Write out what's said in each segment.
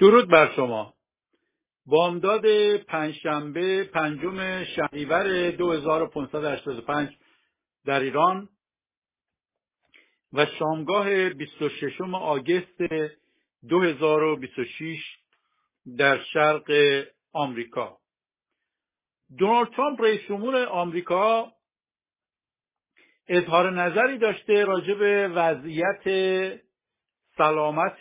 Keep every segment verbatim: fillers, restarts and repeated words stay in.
درود بر شما. بامداد پنجشنبه پنجم شهریور دو هزار و پانصد و هشتاد و پنج در ایران و شامگاه بیست و ششم آگوست دو هزار و بیست و شش در شرق آمریکا. دونالد ترامپ رئیس جمهور آمریکا اظهار نظری داشته راجع به وضعیت سلامت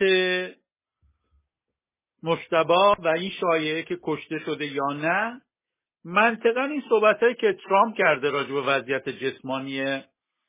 مجتبی و این شایعه که کشته شده یا نه. منطقاً این صحبتایی که ترامپ کرده راجع به وضعیت جسمانی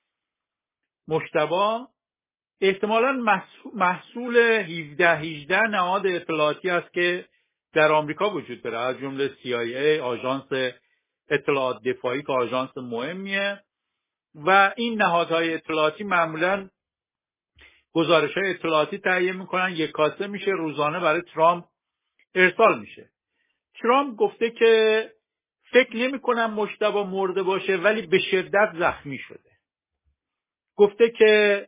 مجتبی احتمالاً محصول هفده هجده نهاد اطلاعاتی است که در آمریکا وجود داره، از جمله سی آی ای، آژانس اطلاعات دفاعی که آژانس مهمیه و این نهادهای اطلاعاتی معمولاً گزارش‌های اطلاعاتی تهیه میکنن، یک کاسه میشه، روزانه برای ترامپ ارسال میشه. ترامپ گفته که فکر نمی کنم مجتبی مرده باشه ولی به شدت زخمی شده. گفته که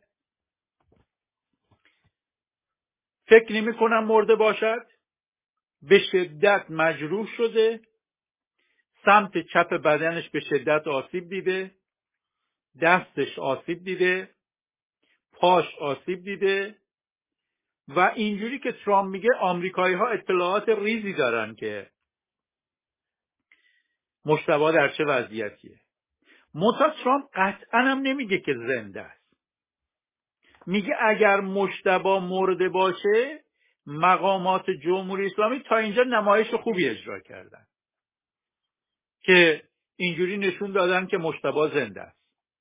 فکر نمی کنم مرده باشد، به شدت مجروح شده، سمت چپ بدنش به شدت آسیب دیده، دستش آسیب دیده، پاش آسیب دیده و اینجوری که ترامپ میگه آمریکایی ها اطلاعات ریزی دارن که مجتبی در چه وضعیتیه. منتها ترامپ قطعا هم نمیگه که زنده است. میگه اگر مجتبی مرده باشه مقامات جمهوری اسلامی تا اینجا نمایش خوبی اجرا کردن که اینجوری نشون دادن که مجتبی زنده است.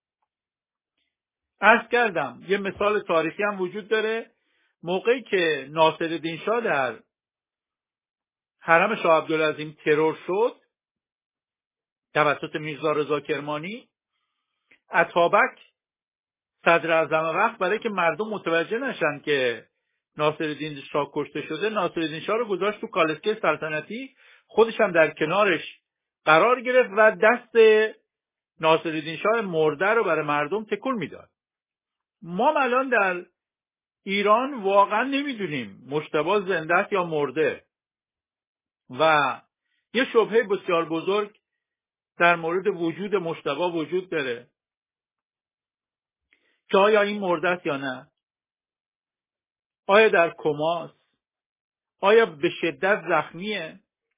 عرض کردم یه مثال تاریخی هم وجود داره. موقعی که ناصرالدین شاه در حرم شاه عبدالعظیم ترور شد توسط میرزا رضا کرمانی، اتابک صدر اعظم وقت برای که مردم متوجه نشن که ناصرالدین شاه کشته شده، ناصرالدین شاه رو گذاشت تو کالسکه سلطنتی، خودش هم در کنارش قرار گرفت و دست ناصرالدین شاه مرده رو برای مردم تکون میداد. ما الان در ایران واقعا نمیدونیم مجتبی زنده است یا مرده و یه شبهه بسیار بزرگ در مورد وجود مجتبی وجود داره که آیا این مرده است یا نه، آیا در کماست، آیا به شدت زخمیه.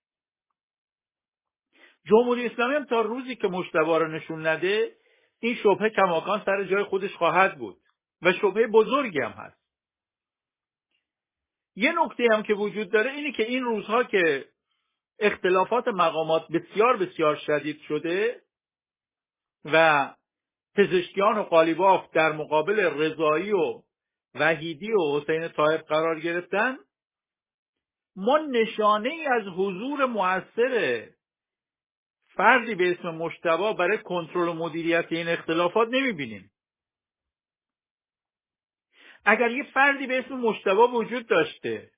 جمهوری اسلامی هم تا روزی که مجتبی رو نشون نده این شبهه کماکان سر جای خودش خواهد بود و شبهه بزرگی هم هست. یه نکته هم که وجود داره اینه که این روزها که اختلافات مقامات بسیار بسیار شدید شده و پزشکیان و قالیباف در مقابل رضایی و وحیدی و حسین طایب قرار گرفتن، ما نشانه ای از حضور مؤثر فردی به اسم مجتبی برای کنترل و مدیریت این اختلافات نمیبینیم. اگر یه فردی به اسم مجتبی وجود داشته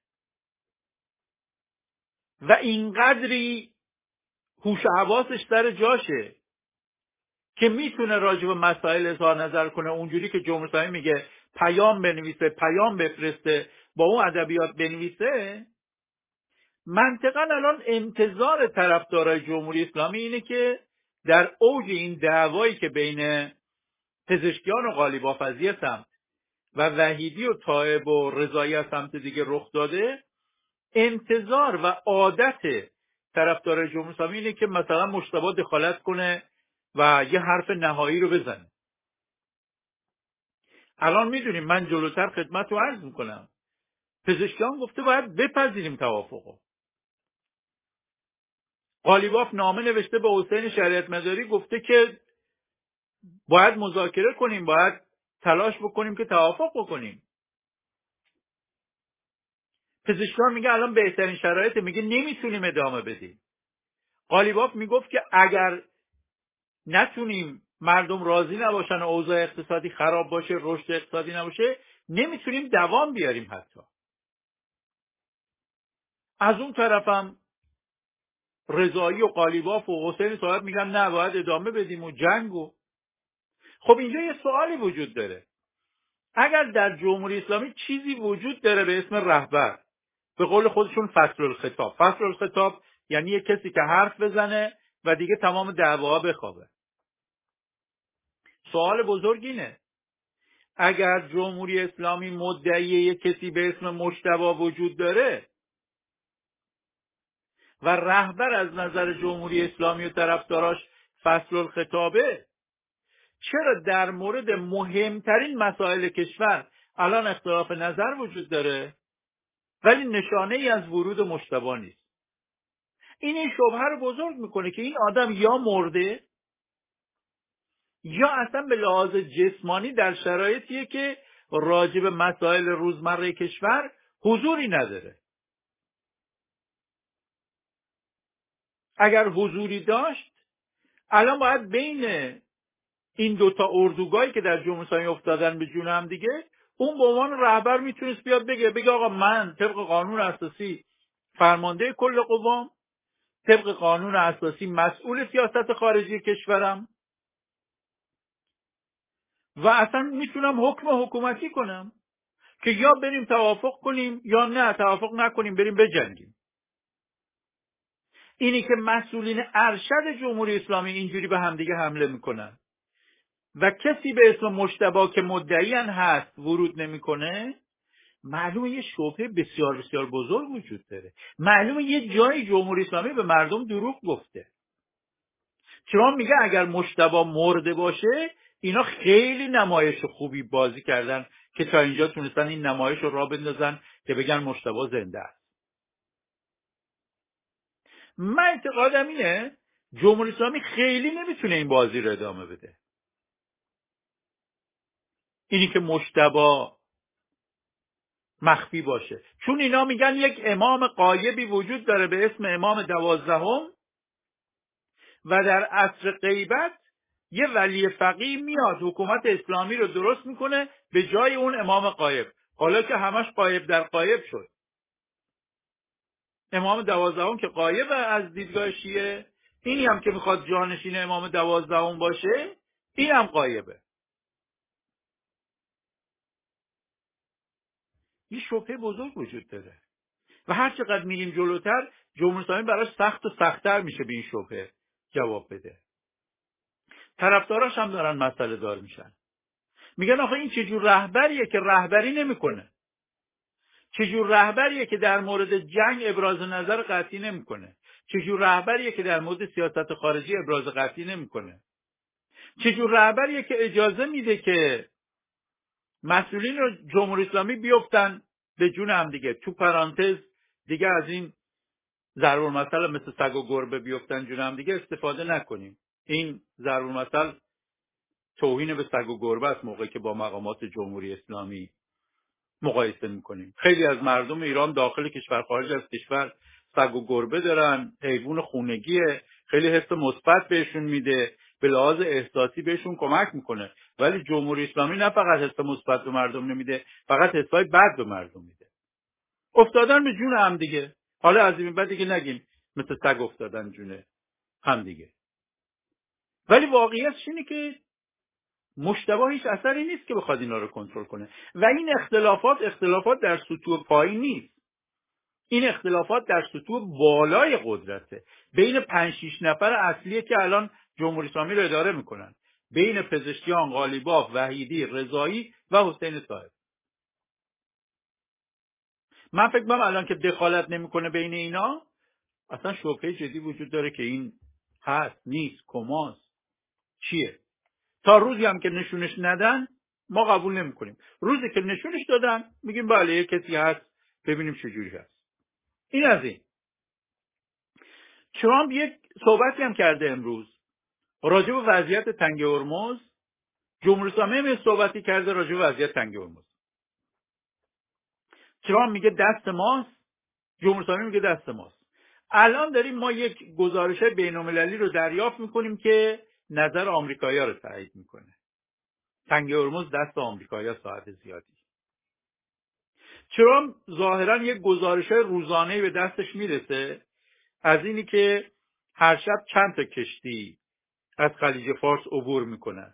و اینقدری هوش و حواسش سر جاشه که میتونه راجع به مسائل اظهار نظر کنه، اونجوری که جمهوری اسلامی میگه پیام بنویسه، پیام بفرسته، با اون ادبیات بنویسه، منطقاً الان انتظار طرفدارای جمهوری اسلامی اینه که در اوج این دعوایی که بین پزشکیان و قالیباف از یه سمت و وحیدی و طایب و رضایی از سمت دیگه رخ داده، انتظار و عادت طرفدارای جمهوری اسلامی اینه که مثلا مجتبی دخالت کنه و یه حرف نهایی رو بزنه. الان میدونیم، من جلوتر خدمت رو عرض میکنم، پزشکیان گفته باید بپذیریم توافقو. قالیباف نامه نوشته به حسین شریعت مداری، گفته که باید مذاکره کنیم، باید تلاش بکنیم که توافق بکنیم. پزشکیان میگه الان بهترین شرایط، میگه نمیتونیم ادامه بدیم. قالیباف میگفت که اگر نتونیم، مردم راضی نباشن، اوضاع اقتصادی خراب باشه، رشد اقتصادی نباشه، نمیتونیم دوام بیاریم. حتی از اون طرفم رضایی و قالیباف و حسین طایب میگن نه باید ادامه بدیم و جنگو. خب اینجا یه سوالی وجود داره. اگر در جمهوری اسلامی چیزی وجود داره به اسم رهبر به قول خودشون فصل الخطاب. فصل الخطاب یعنی یک کسی که حرف بزنه و دیگه تمام دعواها بخوابه. سوال بزرگ اینه، اگر جمهوری اسلامی مدعی یک کسی به اسم مجتبی وجود داره و رهبر از نظر جمهوری اسلامی و طرفداراش فصل الخطابه، چرا در مورد مهمترین مسائل کشور الان اختلاف نظر وجود داره ولی نشانه ای از ورود مجتبی نیست؟ این این شبهه رو بزرگ میکنه که این آدم یا مرده یا اصلا به لحاظ جسمانی در شرایطیه که راجع به مسائل روزمره کشور حضوری نداره. اگر حضوری داشت الان باید بین این دوتا اردوگاهی که در جمهوری اسلامی افتادن به جون هم دیگه، اون به عنوان رهبر میتونست بیاد بگه بگه آقا من طبق قانون اساسی فرمانده کل قوام، طبق قانون اساسی مسئول سیاست خارجی کشورم و اصلا میتونم حکم حکومتی کنم که یا بریم توافق کنیم یا نه توافق نکنیم بریم بجنگیم. اینی که مسئولین ارشد جمهوری اسلامی اینجوری به همدیگه حمله میکنن و کسی به اسم مجتبی که مدعیان هست ورود نمیکنه، معلومه یه شبهه بسیار بسیار بزرگ وجود داره. معلومه یه جایی جمهوری اسلامی به مردم دروغ گفته. چون میگه اگر مجتبی مرده باشه اینا خیلی نمایش خوبی بازی کردن که تا اینجا تونستن این نمایش رو راه بندازن که بگن مجتبی زنده است. من اعتقادم اینه جمهوری اسلامی خیلی نمیتونه این بازی رو ادامه بده. اینی که مجتبی مخفی باشه، چون اینا میگن یک امام غایبی وجود داره به اسم امام دوازدهم و در عصر غیبت یه ولی فقیه میاد حکومت اسلامی رو درست میکنه به جای اون امام غایب. حالا که همش غایب در غایب شد، امام دوازدهم که غایب از دیدگاه شیعه، اینی هم که میخواد جانشین امام دوازدهم باشه این هم غایبه. یه شبهه بزرگ وجود داره و هر چقدر میریم جلوتر جمهوری اسلامی براش سخت و سخت‌تر میشه به این شبهه جواب بده. طرفداراش هم دارن مسئله دار میشن، میگن آخه این چجور رهبریه که رهبری نمیکنه، چجور رهبریه که در مورد جنگ ابراز نظر قطعی نمیکنه، چجور رهبریه که در مورد سیاست خارجی ابراز قطعی نمیکنه، چجور رهبریه که اجازه میده که مسئولین رو جمهوری اسلامی بیفتن به جون هم دیگه. تو پرانتز دیگه از این ضرب المثل مثل سگ و گربه بیفتن جون هم دیگه استفاده نکنیم. این ضرب المثل توهین به سگ و گربه است موقعی که با مقامات جمهوری اسلامی مقایسه میکنیم. خیلی از مردم ایران داخل کشور خارج از کشور سگ و گربه دارن، حیوان خونگیه، خیلی حس مثبت بهشون میده، به لحاظ احساسی بهشون کمک میکنه. ولی جمهوری اسلامی نه فقط حس مثبت به مردم نمیده، فقط حسای بد به مردم میده. افتادن به جون هم دیگه. حالا از این بعد دیگه نگیم مثل سگ افتادن جون هم دیگه. ولی واقعیتش اینه که مجتبی هیچ اثری نیست که بخواد اینا رو کنترل کنه و این اختلافات اختلافات در سطوح پایین نیست، این اختلافات در سطوح بالای قدرته، بین پنج شش نفر اصلیه که الان جمهوری اسلامی رو اداره میکنن، بین پزشکیان، قالیباف، وحیدی، رضایی و حسین صاحب. من فکر می‌کنم الان که دخالت نمیکنه بین اینا اصلا شبهه جدی وجود داره که این هست نیست کماست چیه. تا روزی هم که نشونش ندن ما قبول نمی‌کنیم. روزی که نشونش دادن میگیم بله یه کسی هست، ببینیم چه جوری هست. این از این. ترامپ یک صحبتی هم کرده امروز راجع به وضعیت تنگه هرمز. جمهوری اسلامی هم یه صحبتی کرده راجع به وضعیت تنگه هرمز. ترامپ میگه دست ماست، جمهوری اسلامی میگه دست ماست. الان داریم ما یک گزارش بین‌المللی رو دریافت میکنیم که نظر آمریکایی‌ها رو تایید میکنه. تنگه هرمز دست آمریکایی‌ها ساعت زیادی. ترامپ ظاهرا یک گزارش روزانه‌ای به دستش میرسه از اینی که هر شب چند تا کشتی از خلیج فارس عبور میکنن.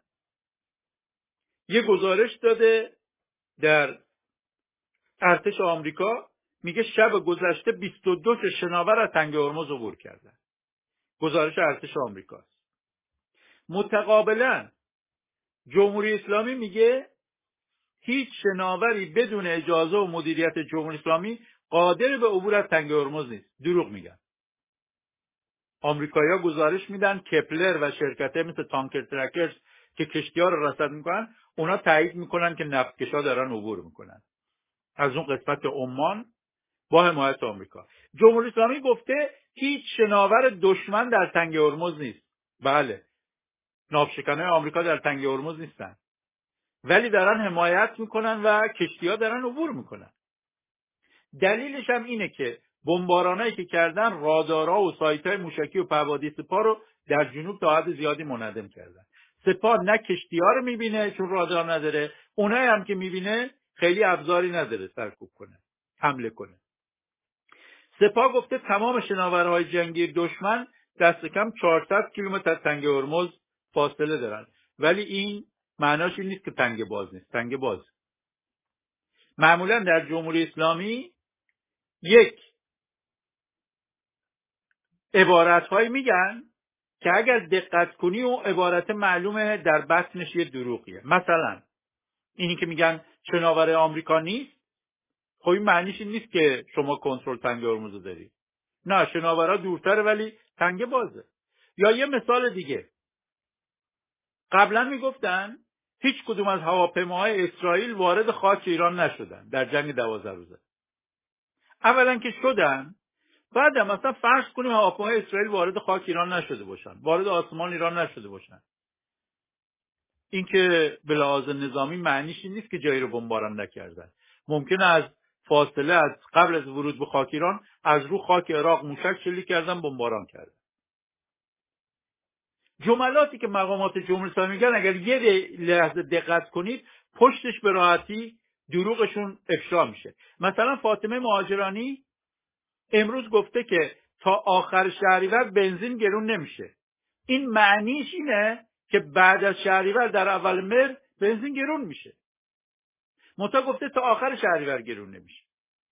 یه گزارش داده در ارتش آمریکا میگه شب گذشته بیست و دو تا شناور از تنگه هرمز عبور کردن. گزارش ارتش آمریکاست. متقابلا جمهوری اسلامی میگه هیچ شناوری بدون اجازه و مدیریت جمهوری اسلامی قادر به عبور از تنگه هرمز نیست. دروغ میگن. آمریکایی‌ها گزارش میدن کپلر و شرکت‌های مثل تانکر ترکرز که کشتی‌ها رو رصد میکنن، اونا تایید میکنن که نفتکشا دارن عبور میکنن از اون قسمت عمان با حمایت آمریکا. جمهوری اسلامی گفته هیچ شناور دشمن در تنگه هرمز نیست. بله، ناوشکن‌های آمریکا در تنگه هرمز نیستن، ولی دارن حمایت میکنن و کشتی‌ها دارن عبور میکنن. دلیلش هم اینه که بمبارانایی که کردن رادارها و سایت‌های موشکی و پهپادی سپاه رو در جنوب تا حد زیادی منهدم کردن. سپاه نه کشتی‌ها رو میبینه چون رادار نداره، اونایی هم که میبینه خیلی ابزاری نداره سرکوب کنه، حمله کنه. سپاه گفته تمام شناورهای جنگی دشمن دست کم چهارصد کیلومتر از تنگه هرمز فاصله دارن، ولی این معناش این نیست که تنگه باز نیست. تنگه باز. معمولا در جمهوری اسلامی یک عبارت‌هایی میگن که اگر دقت کنی و عبارت معلومه در بطنش یه دروغیه. مثلا اینی که میگن شناور آمریکا نیست، خب این معنیش این نیست که شما کنترل تنگه هرمز داری. نه، شناورها دورتره ولی تنگه بازه. یا یه مثال دیگه، قبلا میگفتن هیچ کدوم از هواپیماهای اسرائیل وارد خاک ایران نشدن در جنگ دوازده روزه. اولا که شدن، بعد هم مثلا فرض کنیم هواپیماهای اسرائیل وارد خاک ایران نشده باشن، وارد آسمان ایران نشده باشن. این که به لحاظ نظامی معنیش این نیست که جایی رو بمباران نکردن. ممکنه از فاصله از قبل از ورود به خاک ایران از رو خاک عراق موشک شلیک کردن، بمباران کردن. جملاتی که مقامات جمهوری اسلامی میگن اگر یه لحظه دقت کنید پشتش به راحتی دروغشون افشا میشه. مثلا فاطمه مهاجرانی امروز گفته که تا آخر شهریور بنزین گرون نمیشه. این معنیش اینه که بعد از شهریور در اول مهر بنزین گرون میشه. منتها گفته تا آخر شهریور گرون نمیشه.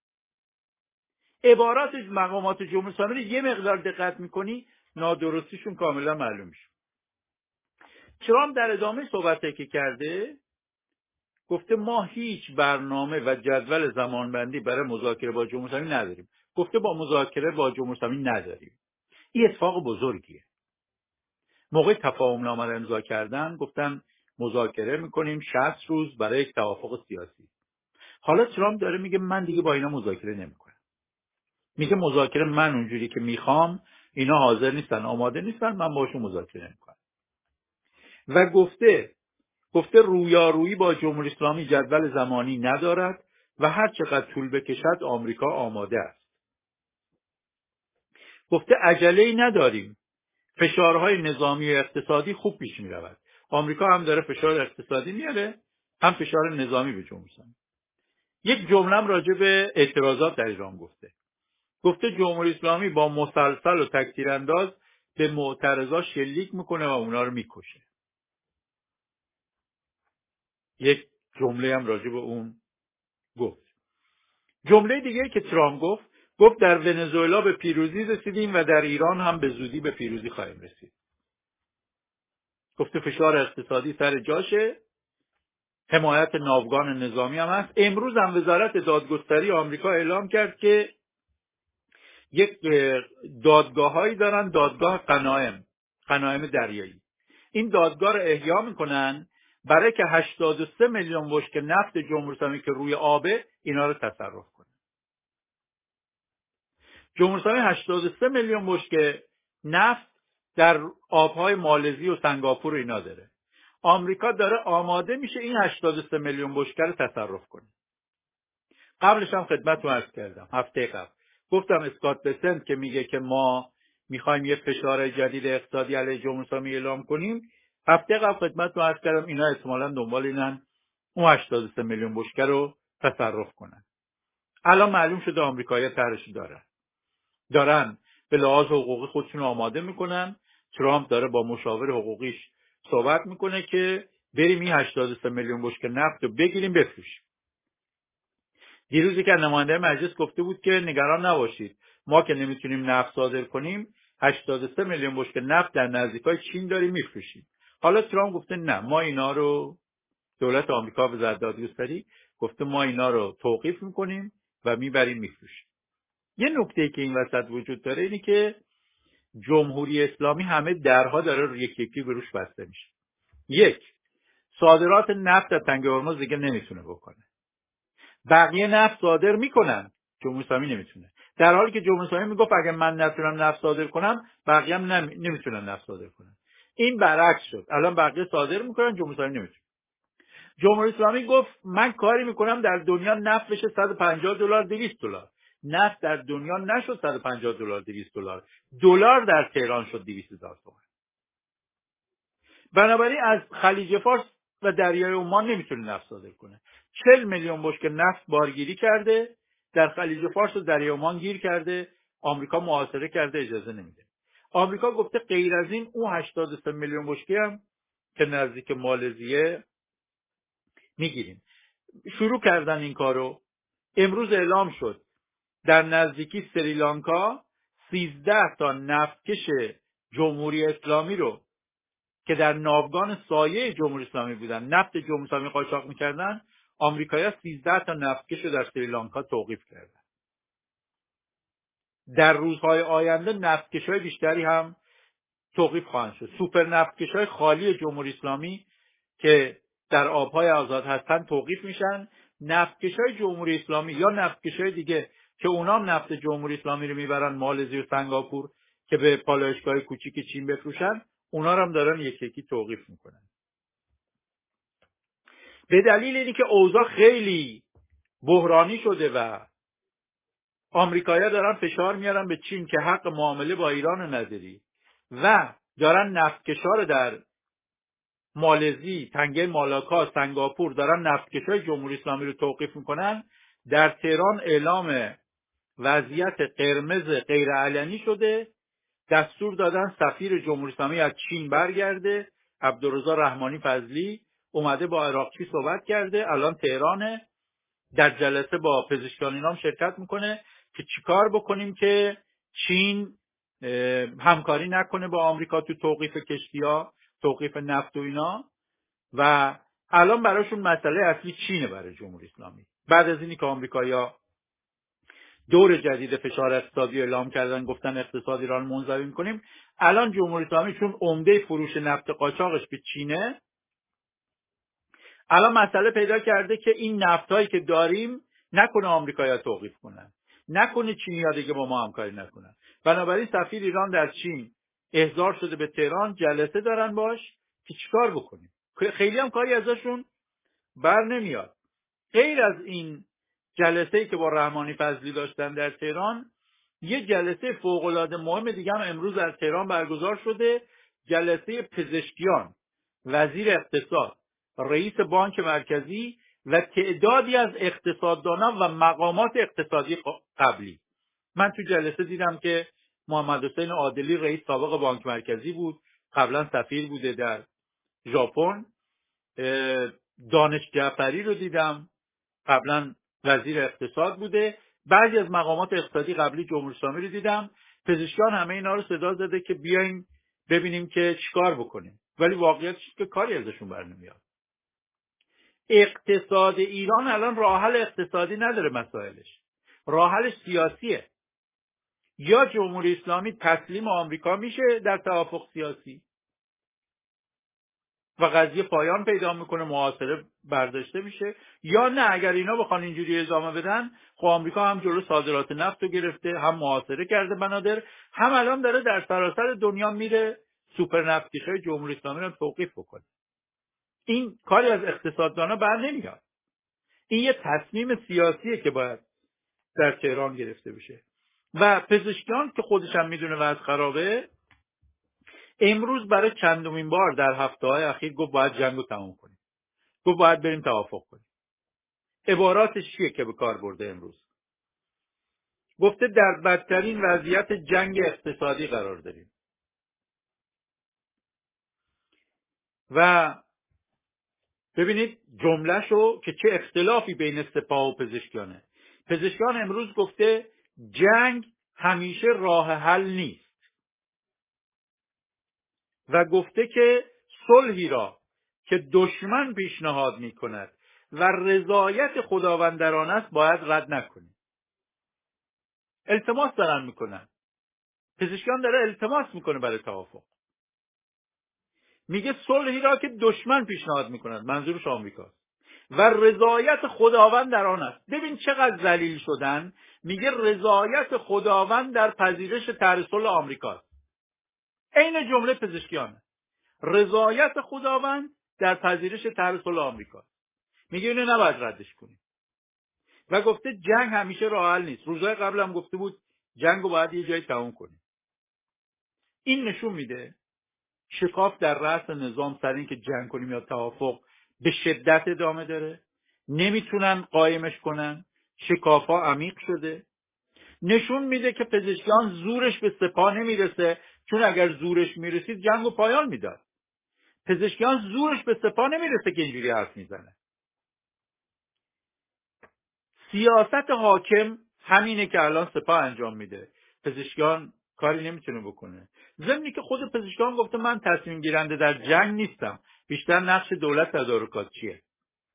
عبارات مقامات جمهوری اسلامی رو یه مقدار دقت میکنی نادرستیشون کاملا معلوم میشه. ترامپ در ادامه صحبتی که کرده گفته ما هیچ برنامه و جدول زمانبندی برای مذاکره با جمهوری اسلامی نداریم. گفته با مذاکره با جمهوری اسلامی نداریم. این اتفاق بزرگیه. موقع تفاهم نامه را امضا کردن گفتن مذاکره میکنیم شصت روز برای یک توافق سیاسی. حالا ترامپ داره میگه من دیگه با اینا مذاکره نمیکنم. میگه مذاکره من اونجوری که میخوام اینا حاضر نیستن، آماده نیستن، من باشون مذاکره نمیکنم. و گفته گفته رویارویی با جمهوری اسلامی جدول زمانی ندارد و هر چقدر طول بکشد آمریکا آماده است. گفته عجله‌ای نداریم. فشارهای نظامی و اقتصادی خوب پیش می رود. آمریکا هم داره فشار اقتصادی میاره، هم فشار نظامی به جمهوری اسلامی. یک جمله راجع به اعتراضات در ایران گفته. گفته جمهوری اسلامی با مسلسل و تکتیرانداز به معترضا شلیک میکنه و اونا رو میکشه. یک جمله هم راجع به اون گفت. جمله دیگه که ترامپ گفت، گفت در ونزوئلا به پیروزی رسیدیم و در ایران هم به زودی به پیروزی خواهیم رسید. گفته فشار اقتصادی سر جاشه، حمایت ناوگان نظامی هم هست. امروز هم وزارت دادگستری آمریکا اعلام کرد که یک دادگاهایی دارن، دادگاه غنایم، غنایم دریایی. این دادگاه رو احیا میکنن برای که هشتاد و سه میلیون بشکه نفت جمهوری اسلامی که روی آبه اینا رو تصرف کنه. جمهوری اسلامی هشتاد و سه میلیون بشکه نفت در آبهای مالزی و سنگاپور اینا داره. آمریکا داره آماده میشه این هشتاد و سه میلیون بشکه رو تصرف کنه. قبلش هم خدمتتون عرض کردم، هفته قبل گفتم اسکات بسنت که میگه که ما میخوایم یه فشار جدید اقتصادی علیه جمهوری اسلامی اعلام کنیم، هفته قبل خدمتتون عرض کردم اینا احتمالاً دنبال اینن اون هشتاد و سه میلیون بشکه رو تصرف کنن. الان معلوم شده آمریکایی‌ها طرحش دارن. دارن به لحاظ حقوقی خودشون آماده میکنن. ترامپ داره با مشاور حقوقیش صحبت میکنه که بریم این هشتاد و سه میلیون بشکه نفت رو بگیریم بفروشیم. دیروز یک نماینده مجلس گفته بود که نگران نباشید، ما که نمیتونیم نفت صادر کنیم هشتاد و سه میلیون بشکه نفت در نزدیکای چین داریم میفروشیم. حالا ترامپ گفته نه، ما اینا رو، دولت آمریکا به ضد دادگستری گفته ما اینا رو توقیف میکنیم و میبریم میفروشیم. یه نکته که این وسط وجود داره اینه که جمهوری اسلامی همه درها داره رو یکی یکی به روش بسته میشه. یک، صادرات نفت از تنگه هرمز دیگه نمیتونه بکنه. بقیه نفت صادر میکنن، جمهوری اسلامی نمیتونه. در حالی که جمهوری اسلامی میگفت اگه من نتونم نفت صادر کنم بقیه هم نمی... نمیتونن نفت صادر کنن. این برعکس شد. الان بقیه صادر میکنن، جمهوری اسلامی نمیتونه. جمهوری اسلامی گفت من کاری میکنم در دنیا نفت بشه صد و پنجاه دلار دویست دلار. نفت در دنیا نشد صد و پنجاه دلار دویست دلار. دلار در تهران شد دویست هزار تومان. بنابراین از خلیج فارس و دریای عمان نمیتونه نفت صادر کنه. چهل میلیون بشکه نفت بارگیری کرده، در خلیج فارس و دریای عمان گیر کرده، آمریکا محاصره کرده، اجازه نمیده. آمریکا گفته غیر از این اون هشتاد و سه میلیون بشکه هم که نزدیک مالزیه میگیریم. شروع کردن این کارو. امروز اعلام شد در نزدیکی سریلانکا سیزده تا نفتکش جمهوری اسلامی رو که در ناوگان سایه جمهوری اسلامی بودن، نفت جمهوری اسلامی قاچاق میکردن، آمریکایی‌ها سیزده تا نفتکش رو در سریلانکا توقیف کردن. در روزهای آینده نفتکش‌های بیشتری هم توقیف خواهند شد. سوپر نفتکش‌های خالی جمهوری اسلامی که در آبهای آزاد هستن توقیف میشن. نفتکش‌های جمهوری اسلامی یا نفتکش‌های دیگه که اونام نفت جمهوری اسلامی رو میبرن مالزی و سنگاپور که به پالایشگاه کوچیک چین بفروشن، اونا رو هم دارن یکی یکی توقیف میکنن. به دلیل اینکه اوضاع خیلی بحرانی شده و آمریکایی‌ها دارن فشار میارن به چین که حق معامله با ایران رو نداری و دارن نفتکش‌ها رو در مالزی، تنگه مالاکا، سنگاپور دارن نفتکش‌های جمهوری اسلامی رو توقیف میکنن، در تهران اعلام وضعیت قرمز غیرعلنی شده. دستور دادن سفیر جمهوری اسلامی از چین برگرده. عبدالرضا رحمانی فضلی اومده با عراقچی صحبت کرده، الان تهرانه، در جلسه با پزشکان اینام شرکت میکنه که چیکار بکنیم که چین همکاری نکنه با آمریکا تو توقیف کشتی‌ها، توقیف نفت و اینا. و الان براشون مسئله اصلی چینه برای جمهوری اسلامی. بعد از اینی که آمریکایی‌ها دور جدید فشار اقتصادی اعلام کردن، گفتن اقتصاد ایران منزوی می‌کنیم، الان جمهوری اسلامی چون عمده فروش نفت قاچاقش به چینه، الان مسئله پیدا کرده که این نفتایی که داریم نکنه آمریکایی‌ها توقیف کنن، نکنه چینی‌ها دیگه با ما همکاری نکنن. بنابراین سفیر ایران در چین احضار شده به تهران، جلسه دارن باش که چیکار بکنیم. خیلی هم کاری ازشون بر نمیاد. غیر از این جلسه‌ای که با رحمانی فضلی داشتن در تهران، یه جلسه فوق‌العاده مهم دیگه هم امروز در تهران برگزار شده، جلسه پزشکیان، وزیر اقتصاد، رئیس بانک مرکزی و تعدادی از اقتصاددانان و مقامات اقتصادی قبلی. من تو جلسه دیدم که محمد حسین عادلی رئیس سابق بانک مرکزی بود، قبلا سفیر بوده در ژاپن. دانش جعفری رو دیدم، قبلا وزیر اقتصاد بوده. بعضی از مقامات اقتصادی قبلی جمهوری اسلامی رو دیدم. پزشکان همه اینا رو صدا زده که بیایم ببینیم که چیکار بکنیم، ولی واقعیتش که کاری ازشون برنمیاد. اقتصاد ایران الان راه حل اقتصادی نداره، مسائلش راه حلش سیاسیه. یا جمهوری اسلامی تسلیم آمریکا میشه در توافق سیاسی و قضیه پایان پیدا میکنه، محاصره برداشته میشه، یا نه اگر اینا بخوان اینجوری ادامه بدن، خب آمریکا هم جلو صادرات نفت رو گرفته، هم محاصره کرده بنادر، هم الان داره در سراسر دنیا میره سوپر نفتکش‌های جمهوری اسلامی رو توقیف بکنه. این کاری از اقتصاددانا بر نمیاد. این یه تصمیم سیاسیه که باید در تهران گرفته بشه. و پزشکیان که خودش هم میدونه وضع خرابه، امروز برای چندمین بار در هفته‌های اخیر گفت باید جنگ رو تموم کنیم، گفت باید بریم توافق کنیم. عباراتش چیه که به کار برده امروز؟ گفته در بدترین وضعیت جنگ اقتصادی قرار داریم. و ببینید جمله‌شو که چه اختلافی بین سپاه و پزشکیانه. پزشکان امروز گفته جنگ همیشه راه حل نیست و گفته که صلحی را که دشمن پیشنهاد می کند و رضایت خداوند در آن است باید رد نکنیم. التماس دارن میکنن. پزشکان داره التماس میکنه برای توافق. میگه صلحی را که دشمن پیشنهاد میکند، منظورش آمریکاست، و رضایت خداوند در آن است. ببین چقدر ذلیل شدن. میگه رضایت خداوند در پذیرش طرح صلح آمریکاست. عین جمله پزشکیانه. رضایت خداوند در پذیرش طرح صلح آمریکاست. میگه اینو نباید ردش کنیم. و گفته جنگ همیشه راه حل نیست. روزهای قبل هم گفته بود جنگو باید یه جایی تموم کنیم. این نشون میده شکاف در رأس نظام سر این که جنگ کنیم یا توافق به شدت ادامه داره. نمیتونن قایمش کنن. شکاف‌ها عمیق شده. نشون میده که پزشکیان زورش به سپاه نمیرسه، چون اگر زورش میرسید جنگو پایان میداد. پزشکیان زورش به سپاه نمیرسه که اینجوری حرف میزنه. سیاست حاکم همینه که الان سپاه انجام میده. پزشکیان کاری نمیتونه بکنه. ضمنی که خود پزشکیان گفته من تصمیم گیرنده در جنگ نیستم، بیشتر نقش دولت تدارکات چیه.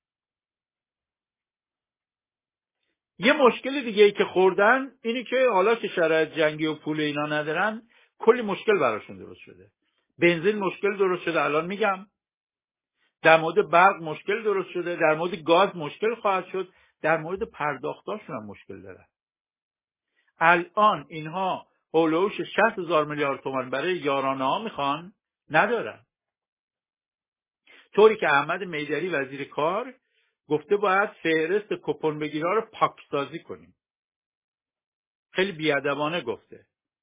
یه مشکل دیگه ای که خوردن اینی که حالا که شرایط جنگی و پول اینا ندارن، کلی مشکل براشون درست شده. بنزین مشکل درست شده، الان میگم. در مورد برق مشکل درست شده، در مورد گاز مشکل خواهد شد، در مورد پرداختاشون هم مشکل دارن. الان اینها هولوش شصت هزار میلیارد تومان برای یارانه ها میخوان، ندارن. طوری که احمد میدری وزیر کار گفته باید فهرست کپون بگیرا رو پاکسازی کنیم. خیلی بیادبانه گفته.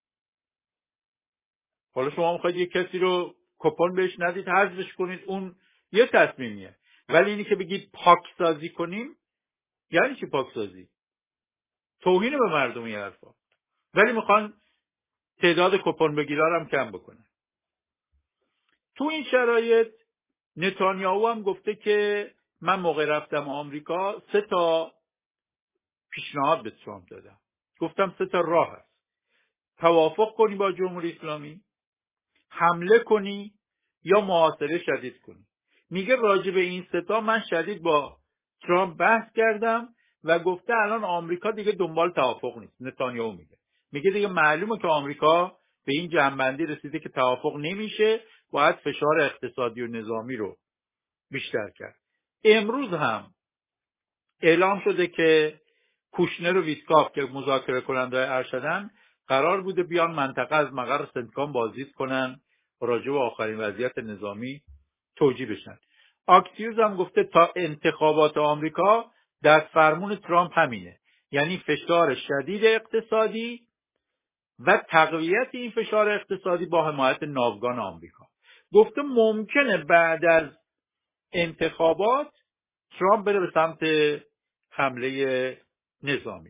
حالا شما میخواید یک کسی رو کپون بهش ندید حذفش کنید، اون یه تصمیمیه. ولی اینی که بگید پاکسازی کنیم، یعنی چی پاکسازی؟ توهین به مردم این حرفا. ولی میخوان تعداد کپون بگیرا هم کم بکنن. تو این شرایط نتانیاهو هم گفته که من موقع رفتم آمریکا سه تا پیشنهاد به ترامپ دادم. گفتم سه تا راه هست. توافق کنی با جمهوری اسلامی، حمله کنی یا محاصره شدید کنی. میگه راجع به این سه تا من شدید با ترامپ بحث کردم و گفته الان آمریکا دیگه دنبال توافق نیست. نتانیاهو میگه میگه دیگه معلومه که آمریکا به این جنبندی رسیده که توافق نمیشه، باید فشار اقتصادی و نظامی رو بیشتر کرد. امروز هم اعلام شده که کوشنر و ویتکاف که مذاکره کننده ارشدن قرار بوده بیان منطقه از مقر سنتکام بازدید کنن، راجع به آخرین وضعیت نظامی توجیه بشن. آکسیوز هم گفته تا انتخابات آمریکا در فرمون ترامپ همینه، یعنی فشار شدید اقتصادی و تقویت این فشار اقتصادی با حمایت ناوگان آمریکا. گفته ممکنه بعد از انتخابات ترامپ بره به سمت حمله نظامی.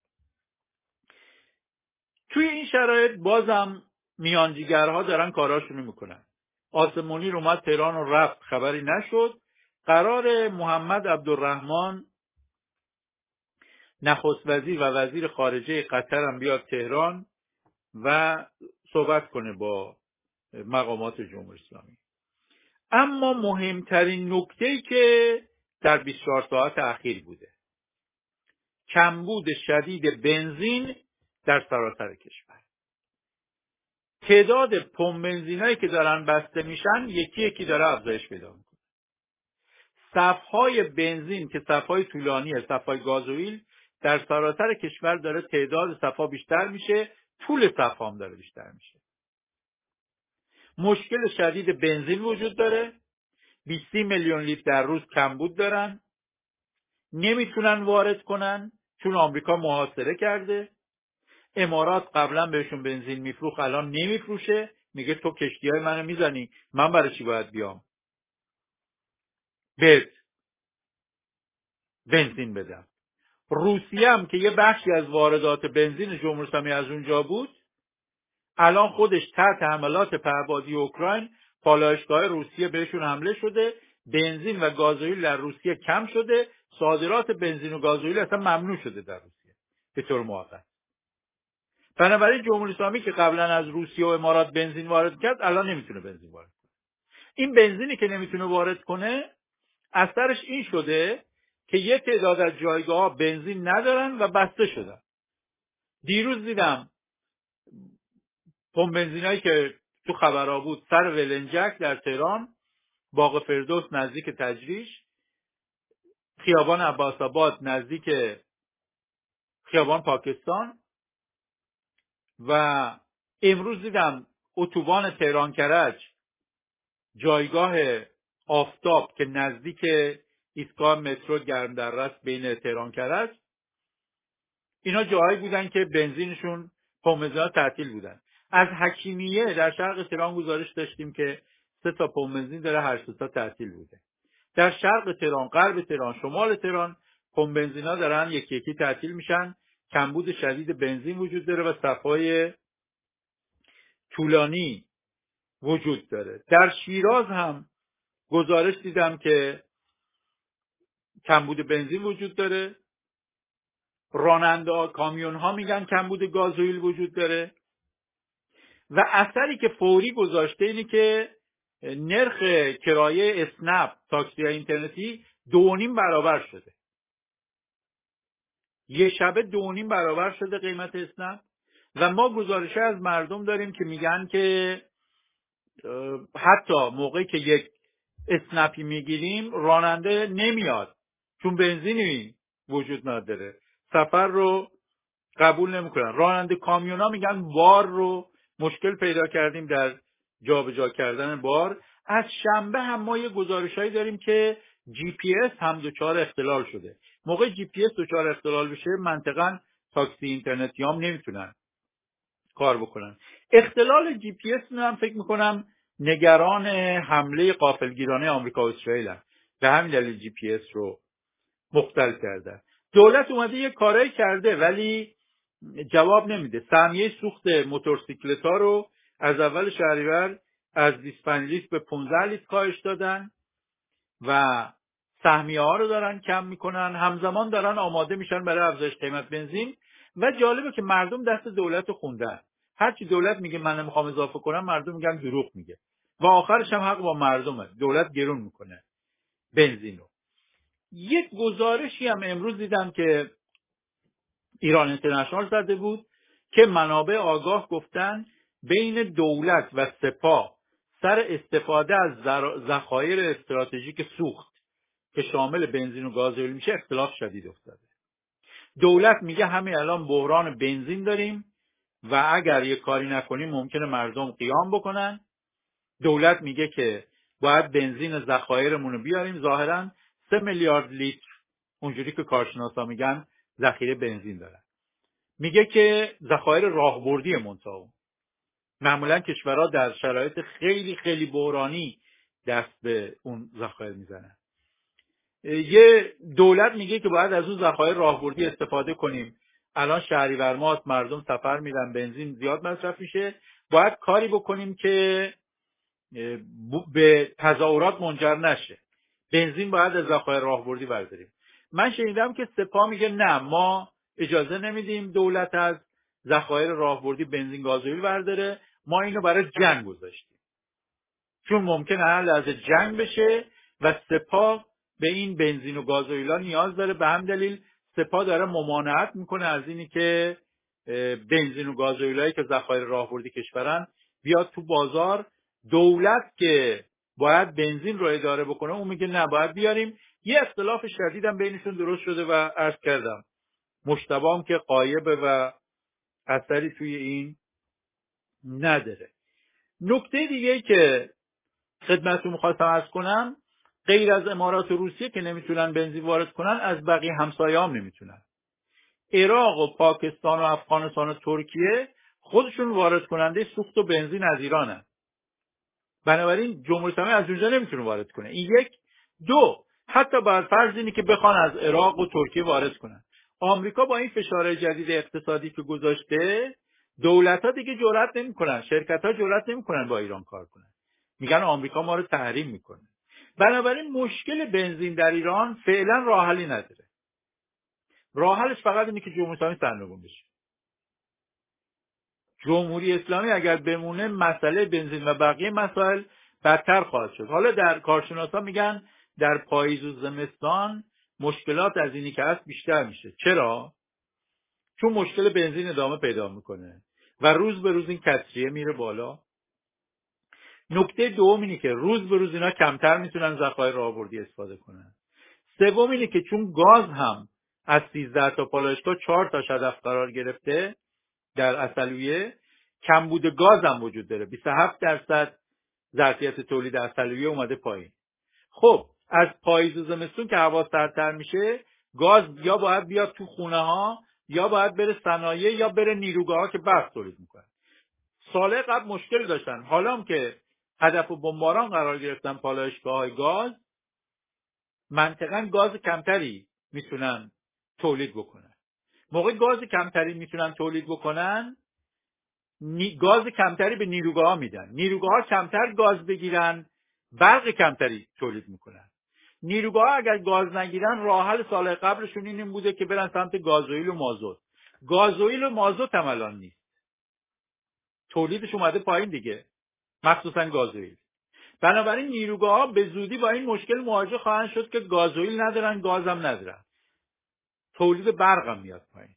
توی این شرایط بازم میانجیگرها دارن کاراشونو میکنن. آسمونی رو اومد تهران و رفت، خبری نشد. قرار محمد عبدالرحمن نخست وزیر و وزیر خارجه قطر هم بیاد تهران و صحبت کنه با مقامات جمهوری اسلامی. اما مهمترین نکته‌ای که در بیست و چهار ساعت اخیر بوده، کمبود شدید بنزین در سراسر کشور. تعداد پمپ بنزینایی که دارن بسته میشن یکی یکی داره افزایش پیدا میکنه. صف‌های بنزین که صف‌های طولانیه، صف‌های گازوئیل در سراسر کشور داره تعداد صف‌ها بیشتر میشه، طول صف‌ها هم داره بیشتر میشه. مشکل شدید بنزین وجود داره. بیست میلیون لیتر در روز کمبود دارن. نمیتونن وارد کنن چون آمریکا محاصره کرده. امارات قبلا بهشون بنزین میفروخت، الان نمیفروشه. میگه تو کشتی‌های منو میزنی، من برای چی باید بیام بهت بنزین بدم. روسیه هم که یه بخشی از واردات بنزین جمهوری اسلامی از اونجا بود، الان خودش تحت حملات پهپادی اوکراین پالایشگاه روسیه بهشون حمله شده. بنزین و گازوئیل در روسیه کم شده. صادرات بنزین و گازوئیل اصلا ممنوع شده در روسیه. به طور موقت. بنابراین جمهوری اسلامی که قبلا از روسیه و امارات بنزین وارد کرد الان نمیتونه بنزین وارد کنه. این بنزینی که نمیتونه وارد کنه اثرش این شده که یه تعداد از جایگاه‌ها بنزین ندارن و بسته شدن. دیروز دیدم پمپ بنزینایی که تو خبرها بود سر ولنجک در تهران، باغ فردوس نزدیک تجریش، خیابان عباس‌آباد نزدیک خیابان پاکستان و امروز دیدم اتوبان تهران کرج جایگاه آفتاب که نزدیک ایستگاه مترو گرمدرست بین تهران کرج، اینا جاهایی بودن که بنزینشون پمپ بنزینا تعطیل بودن. از حکیمیه در شرق تهران گزارش داشتیم که سه تا پمپ بنزین داره، هر سه تا تعطیل بوده. در شرق تهران، غرب تهران، شمال تهران پمپ بنزینا دارن یکی یکی تعطیل میشن. کمبود شدید بنزین وجود داره و صفای طولانی وجود داره. در شیراز هم گزارش دیدم که کمبود بنزین وجود داره. راننده کامیون ها میگن کمبود گازوئیل وجود داره و اثری که فوری گذاشته اینه که نرخ کرایه اسنپ تاکسی اینترنتی دو نیم برابر شده. یه شبه دو نیم برابر شده قیمت اسنپ و ما گزارش از مردم داریم که میگن که حتی موقعی که یک اسنپی میگیریم راننده نمیاد چون بنزینی وجود نداره، سفر رو قبول نمیکنن. راننده کامیونا میگن بار رو مشکل پیدا کردیم در جابجا کردن بار. از شنبه هم ما یه گزارشایی داریم که جی پی اس هم دچار اختلال شده. موقع جی پی اس دچار اختلال بشه منطقاً تاکسی اینترنتی هم نمیتونن کار بکنن. اختلال جی پی اس هم فکر میکنم نگران حمله غافلگیرانه آمریکا و اسرائیل هم. به همین دلیل جی پی اس رو مختل کرده. دولت اومده یه کارایی کرده ولی جواب نمیده. سهمیه سوخت موتورسیکلت ها رو از اول شهریور از بیست و پنج لیتر به پانزده لیتر کاهش دادن و سهمیه ها رو دارن کم میکنن. همزمان دارن آماده میشن برای افزایش قیمت بنزین و جالبه که مردم دست دولت خوندن. هرچی دولت میگه من نمیخوام اضافه کنم مردم میگن دروغ میگه و آخرش هم حق با مردمه. دولت گرون میکنه بنزینو. یک گزارشی هم امروز دیدم که ایران اینترنشنال زده بود که منابع آگاه گفتن بین دولت و سپاه سر استفاده از ذخایر استراتژیک سوخت که شامل بنزین و گازوئیل میشه اختلاف شدید افتاده. دولت میگه همین الان بحران بنزین داریم و اگر یه کاری نکنیم ممکنه مردم قیام بکنن. دولت میگه که باید بنزین ذخایرمون رو بیاریم. ظاهراً سه میلیارد لیتر اونجوری که کارشناسا میگن ذخیره بنزین دارن. میگه که ذخایر راهبردی منطقه. معمولا کشورها در شرایط خیلی خیلی بحرانی دست به اون ذخایر میزنن. یه دولت میگه که باید از اون ذخایر راهبردی استفاده کنیم. الان شهریور ماه مردم سفر میرن، بنزین زیاد مصرف میشه. باید کاری بکنیم که به تظاهرات منجر نشه. بنزین باید از ذخایر راهبردی برداریم. من شنیدم که سپاه میگه نه، ما اجازه نمیدیم دولت از ذخایر راهبردی بنزین گازوئیل برداره، ما اینو برای جنگ گذاشتیم چون ممکنه هر لحظه جنگ بشه و سپاه به این بنزین و گازوئیلا نیاز داره. به هم دلیل سپاه داره ممانعت میکنه از اینی که بنزین و گازوئیلایی که ذخایر راهبردی کشورن بیاد تو بازار. دولت که باید بنزین رو اداره بکنه اون میگه نه باید بیاریم. یه اختلاف شدید هم بینشون درست شده و عرض کردم مجتبی هم که غایبه و اثری توی این نداره. نکته دیگه که خدمتتون می‌خواستم عرض کنم، غیر از امارات و روسیه که نمیتونن بنزین وارد کنن، از بقیه همسایه‌ام نمیتونن. عراق و پاکستان و افغانستان و ترکیه خودشون وارد کننده سوخت و بنزین از ایرانن. بنابراین جمهوری اسلامی از اونجا نمیتونه وارد کنه. این یک. دو، حتی بر فرض اینی که بخوان از عراق و ترکیه وارد کنن، آمریکا با این فشار جدید اقتصادی که گذاشته دولت‌ها دیگه جرئت نمی‌کنن، شرکت‌ها جرئت نمی‌کنن با ایران کار کنن. میگن آمریکا ما رو تحریم میکنه. بنابراین مشکل بنزین در ایران فعلا راه حلی نداره. راه حلش فقط اینه که جمهوری اسلامی سرنگون بشه. جمهوری اسلامی اگر بمونه مسئله بنزین و بقیه مسائل بدتر خواهد شد. حالا در کارشناسا میگن در پاییز و زمستان مشکلات از اینی که هست بیشتر میشه. چرا؟ چون مشکل بنزین ادامه پیدا میکنه و روز به روز این کسریه میره بالا. نکته دوم اینه که روز به روز اینا کمتر میتونن ذخایر راهبردی استفاده کنن. سوم اینه که چون گاز هم از سیزده تا پالایشگاه چهار تا هدف قرار گرفته در عسلویه، کمبود گاز هم وجود داره. بیست و هفت درصد ظرفیت تولید عسلویه اومده پایین. خب از پاییز و زمستون که هوا سردتر میشه، گاز یا باید بیاد تو خونه ها یا باید بره صنایع یا بره نیروگاه ها که برق تولید میکنن. سال قبل مشکل داشتن، حالا هم که هدف و بمباران قرار گرفتن پالایشگاه های گاز، منطقاً گاز کمتری میتونن تولید بکنن. موقع گاز کمتری میتونن تولید بکنن، نی... گاز کمتری به نیروگاه ها میدن. نیروگاه ها کمتر گاز بگیرن، برق کمتری تولید میکنن. نیروگاه ها اگر گاز نگیرن، راه حل سال قبلشون این بوده که برن سمت گازوئیل و مازوت. گازوئیل و مازوت هم الان نیست، تولیدش اومده پایین دیگه، مخصوصا گازوئیل. بنابراین نیروگاه ها به زودی با این مشکل مواجه خواهند شد که گازوئیل ندارن، گاز هم ندارن، تولید برق هم میاد پایین.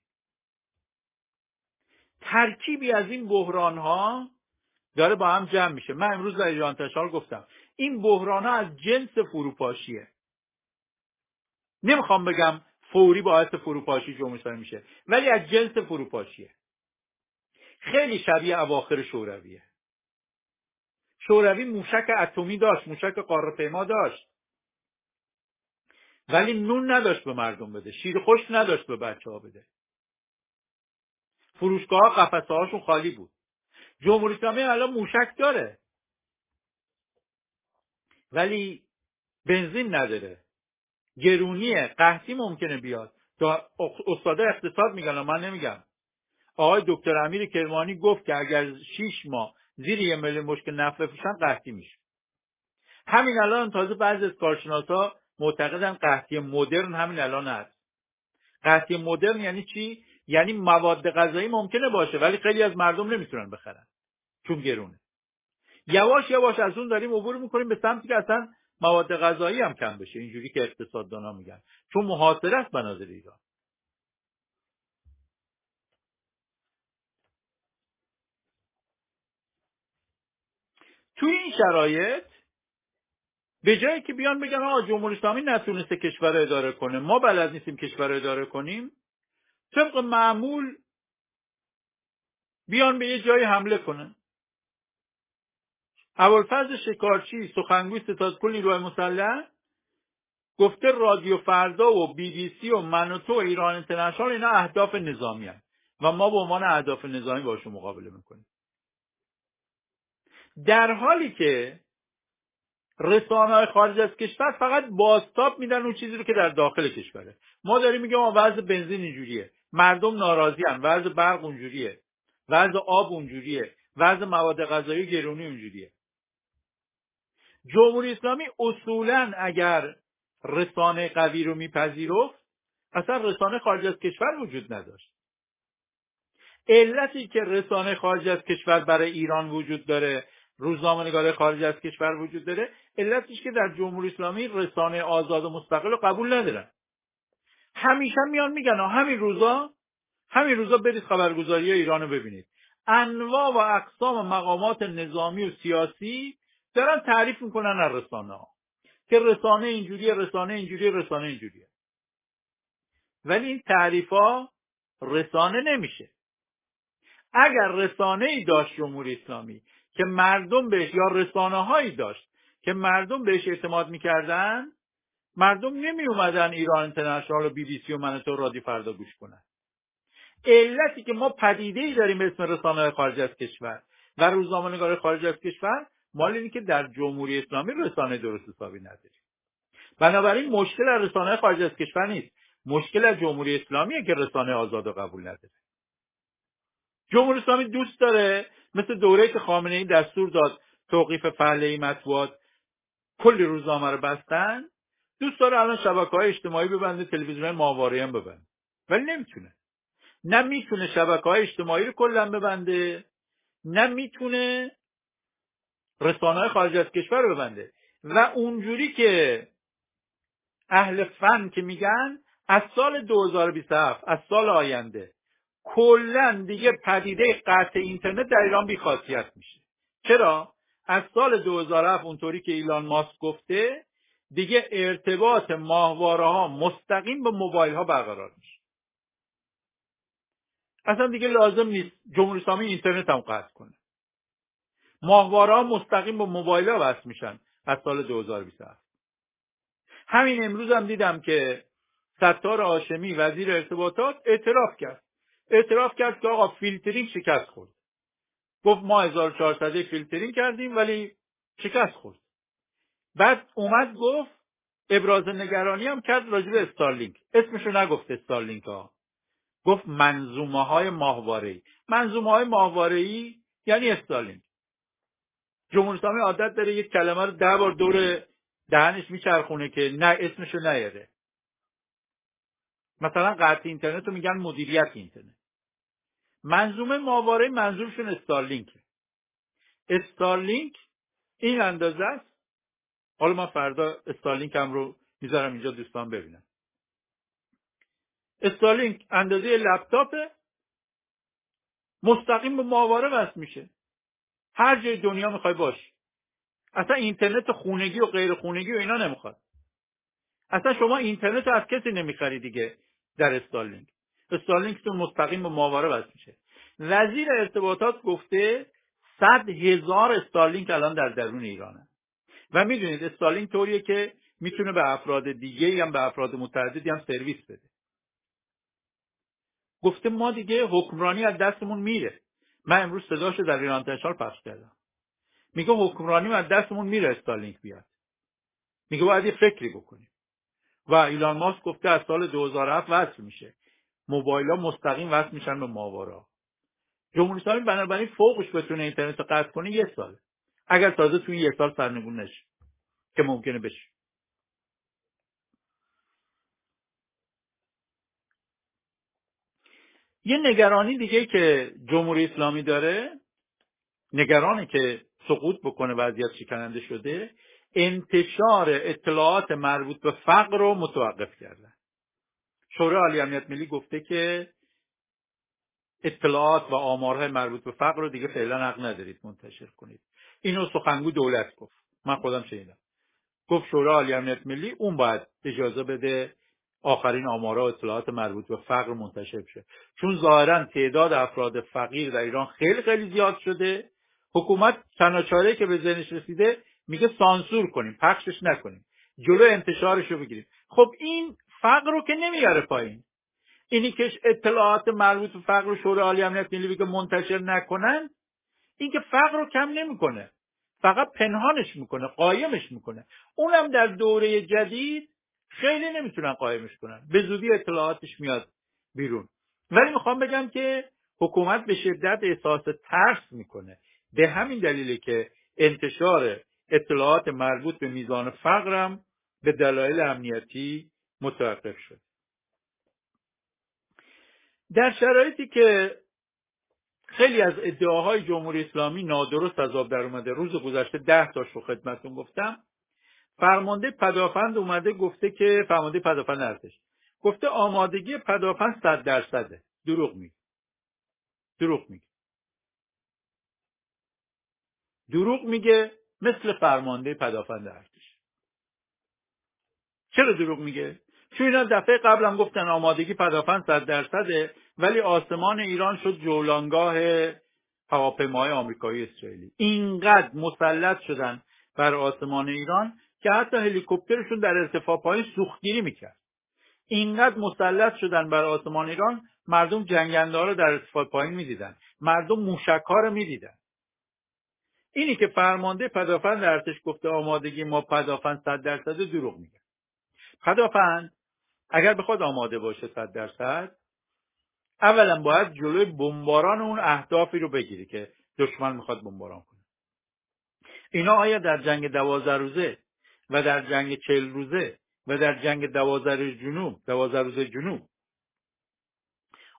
ترکیبی از این بحران ها داره با هم جمع میشه. من امروز در ایران انتشار گفتم این بحران ها از جنس فروپاشیه. نمیخوام بگم فوری باعث فروپاشی جمهوری اسلامی میشه، ولی از جنس فروپاشیه. خیلی شبیه اواخر شورویه. شوروی موشک اتمی داشت، موشک قاره‌پیما داشت، ولی نون نداشت به مردم بده، شیر خشک نداشت به بچه ها بده. فروشگاه ها قفسه هاشون خالی بود. جمهوری اسلامی الان موشک داره ولی بنزین نداره، گرونیه، قحطی ممکنه بیاد. استاد اقتصاد میگن، من نمیگم. آقای دکتر امیر کرمانی گفت که اگر شیش ماه زیر یه میلیون بشکه نفت بفروشن قحطی میشه. همین الان تازه بعضی از کارشناسا معتقدن قحطی مدرن همین الان هست. قحطی مدرن یعنی چی؟ یعنی مواد غذایی ممکنه باشه ولی خیلی از مردم نمیتونن بخرن چون گرونه. یواش یواش از اون داریم عبور میکنیم به سمتی که اصلا مواد غذایی هم کم بشه، اینجوری که اقتصاددانا میگن، چون محاصره است بنادر ایران. توی این شرایط به جایی که بیان بگن آقا جمهوری اسلامی نتونسته کشور اداره کنه، ما بلد نیستیم کشور اداره کنیم، طبق معمول بیان به یه جایی حمله کنن. ابوالفضل شکارچی سخنگوی ستادکل نیروهای مسلح گفته رادیو فردا و بی بی سی و من و تو و ایران اینترنشنال اینا اهداف نظامی هستند و ما به عنوان اهداف نظامی باشون مقابله میکنیم. در حالی که رسانه‌های خارج از کشور فقط بازتاب میدن اون چیزی رو که در داخل کشوره. ما داریم میگیم وضع بنزین اینجوریه، مردم ناراضی ان، وضع برق اونجوریه، وضع آب اونجوریه، وضع مواد غذایی گرونی اونجوریه. جمهوری اسلامی اصولاً اگر رسانه قوی رو میپذیرفت، اصلا رسانه خارج از کشور وجود نداشت. علتی که رسانه خارج از کشور برای ایران وجود داره، روزنامه‌نگار خارج از کشور وجود داره، علتش که در جمهوری اسلامی رسانه آزاد و مستقل رو قبول ندارن. همیشه میان میگن همین روزا همین روزا برید خبرگزاری ایران رو ببینید، انواع و اقسام مقامات نظامی و سیاسی دارن تعریف میکنن از رسانه ها که رسانه اینجوریه، رسانه اینجوریه، رسانه اینجوریه. ولی این تعریف ها رسانه نمیشه. اگر رسانه ای داشت جمهوری اسلامی که مردم بهش، یا رسانه هایی داشت که مردم بهش اعتماد میکردن، مردم نمی اومدن ایران اینترنشنال و بی بی سی و من تو رادیو فردا گوش کنن. علتی که ما پدیده ای داریم به اسم رسانه خارج از کشور و روزنامه‌نگار خارج از کشور، مال اینه که در جمهوری اسلامی رسانه درست حسابی نداریم. بنابراین مشکل از رسانه خارج از کشور نیست، مشکل از جمهوری اسلامیه که رسانه آزاد و قبول نداره. جمهوری اسلامی دوست داره مثل دوره‌ای که خامنه‌ای دستور داد توقیف پهله‌ای مطبوعات کلی روزنامه رو بستن، دوست داره الان شبکه‌های اجتماعی ببنده، تلویزیون ماهواره هم ببنده. ولی نمیتونه. نه میتونه شبکه‌های اجتماعی رو کلا ببنده، نه میتونه رسانه‌های خارج از کشور رو ببنده. و اونجوری که اهل فن که میگن از سال دو هزار و بیست و هفت، از سال آینده، کلا دیگه پدیده قطع اینترنت در ایران بی‌خاصیت میشه. چرا؟ از سال دو هزار و هفت اونطوری که ایلان ماسک گفته دیگه ارتباط ماهواره ها مستقیم به موبایل ها برقرار میشه. اصلا دیگه لازم نیست جمهوری اسلامی اینترنت هم قطع کنه. ماهواره ها مستقیم به موبایل ها وصل میشن از سال دو هزار و بیست و هفت. همین امروز هم دیدم که ستار هاشمی وزیر ارتباطات اعتراف کرد. اعتراف کرد که آقا فیلترینگ شکست خورد. گفت ما هزار و چهارصد فیلترینگ کردیم ولی شکست خورد. بعد اومد گفت ابراز نگرانی هم کرد راجع به استارلینک. اسمشو نگفت استارلینک ها. گفت منظومه های ماهواره‌ای. منظومه های ماهواره‌ای یعنی استارلینک. جمهوری اسلامی عادت داره یک کلمه رو ده بار دور دهنش میچرخونه که نه اسمشو نیاره. مثلا قطع اینترنت رو میگن مدیریت اینترنت. منظومه ماهواره‌ای منظورشون استارلینکه. استارلینک این اندازه است. حالا من فردا استارلینک هم رو میذارم اینجا دوستان ببینن. استارلینک اندازه لپتاپ مستقیم به ماهواره وصل میشه. هر جای دنیا میخوای باش. اصلا اینترنت خونگی و غیر خونگی و اینا نمیخواد. اصلا شما اینترنت رو از کسی نمیخری دیگه در استارلینک. استارلینک تو مستقیم به ماهواره وصل میشه. وزیر ارتباطات گفته صد هزار استارلینک الان در درون ایرانه. و میدونید استارلینک طوریه که میتونه به افراد دیگه هم به افراد متعددی هم سرویس بده. گفته ما دیگه حکمرانی از دستمون میره. من امروز صداشو در ایران انتشار پخش کردم. میگه حکمرانی از دستمون میره استارلینک بیاد. میگه باید یه فکری بکنیم. و ایلان ماسک گفته از سال دو هزار و هفت وصل میشه. موبایل‌ها مستقیم وصل میشن به ماهواره. جمهوری اسلامی بنابراین فوقش بتونه اینترنت رو قطع کنه یه ساله. اگر تازه توی یه سال سرنگون نشه که ممکنه بشه. یه نگرانی دیگه که جمهوری اسلامی داره، نگرانی که سقوط بکنه وضعیت شکننده شده، انتشار اطلاعات مربوط به فقر رو متوقف کردن. شورای عالی امنیت ملی گفته که اطلاعات و آمارهای مربوط به فقر رو دیگه فعلا حق ندارید منتشر کنید. اینو سخنگو دولت گفت. من خودم شنیدم. گفت شورای عالی امنیت ملی اون باید اجازه بده آخرین آمارها و اطلاعات مربوط به فقر منتشر بشه. چون ظاهرا تعداد افراد فقیر در ایران خیلی خیلی زیاد شده. حکومت تنها چاره‌ای که به ذهنش رسیده میگه سانسور کنیم، پخشش نکنیم، جلو انتشارش رو بگیریم. خب این فقر رو که نمیاره پایین. اینی که اطلاعات مربوط به فقر رو شورای عالی امنیت ملی بگه منتشر نکنن، این که فقر رو کم نمیکنه، فقط پنهانش میکنه، قایمش میکنه. اونم در دوره جدید خیلی نمیتونن قایمش کنن، به زودی اطلاعاتش میاد بیرون. ولی میخوام بگم که حکومت به شدت احساس ترس میکنه. به همین دلیله که انتشار اطلاعات مربوط به میزان فقرم به دلایل امنیتی متوقف شد. در شرایطی که خیلی از ادعاهای جمهوری اسلامی نادرست از آب در اومده، روز گذشته ده تاش رو خدمتتون گفتم. فرمانده پدافند اومده گفته که فرمانده پدافند ارتش گفته آمادگی پدافند صد درصده. دروغ میگه. دروغ میگه. دروغ میگه مثل فرمانده پدافند ارتش. چرا دروغ میگه؟ چون اینا دفعه قبلم گفتن آمادگی پدافند صد درصده، ولی آسمان ایران شد جولانگاه هواپیماهای آمریکایی اسرائیلی. اینقدر مسلط شدن بر آسمان ایران که حتی هلیکوپترشون در ارتفاع پایین سوختگیری میکرد. اینقدر مسلط شدن بر آسمان ایران، مردم جنگنده ها رو در ارتفاع پایین میدیدن، مردم موشک ها رو میدیدن. اینی که فرمانده پدافند ارتش گفته آمادگی ما پدافند صد درصد، دروغ میگه. پدافند اگر بخواد آماده باشه صد درصد، اولا باید جلوی بمباران اون اهدافی رو بگیری که دشمن میخواد بمباران کنه. اینا آیا در جنگ دوازده روزه و در جنگ چهل روزه و در جنگ دوازده روز جنوب دوازده روزه جنوب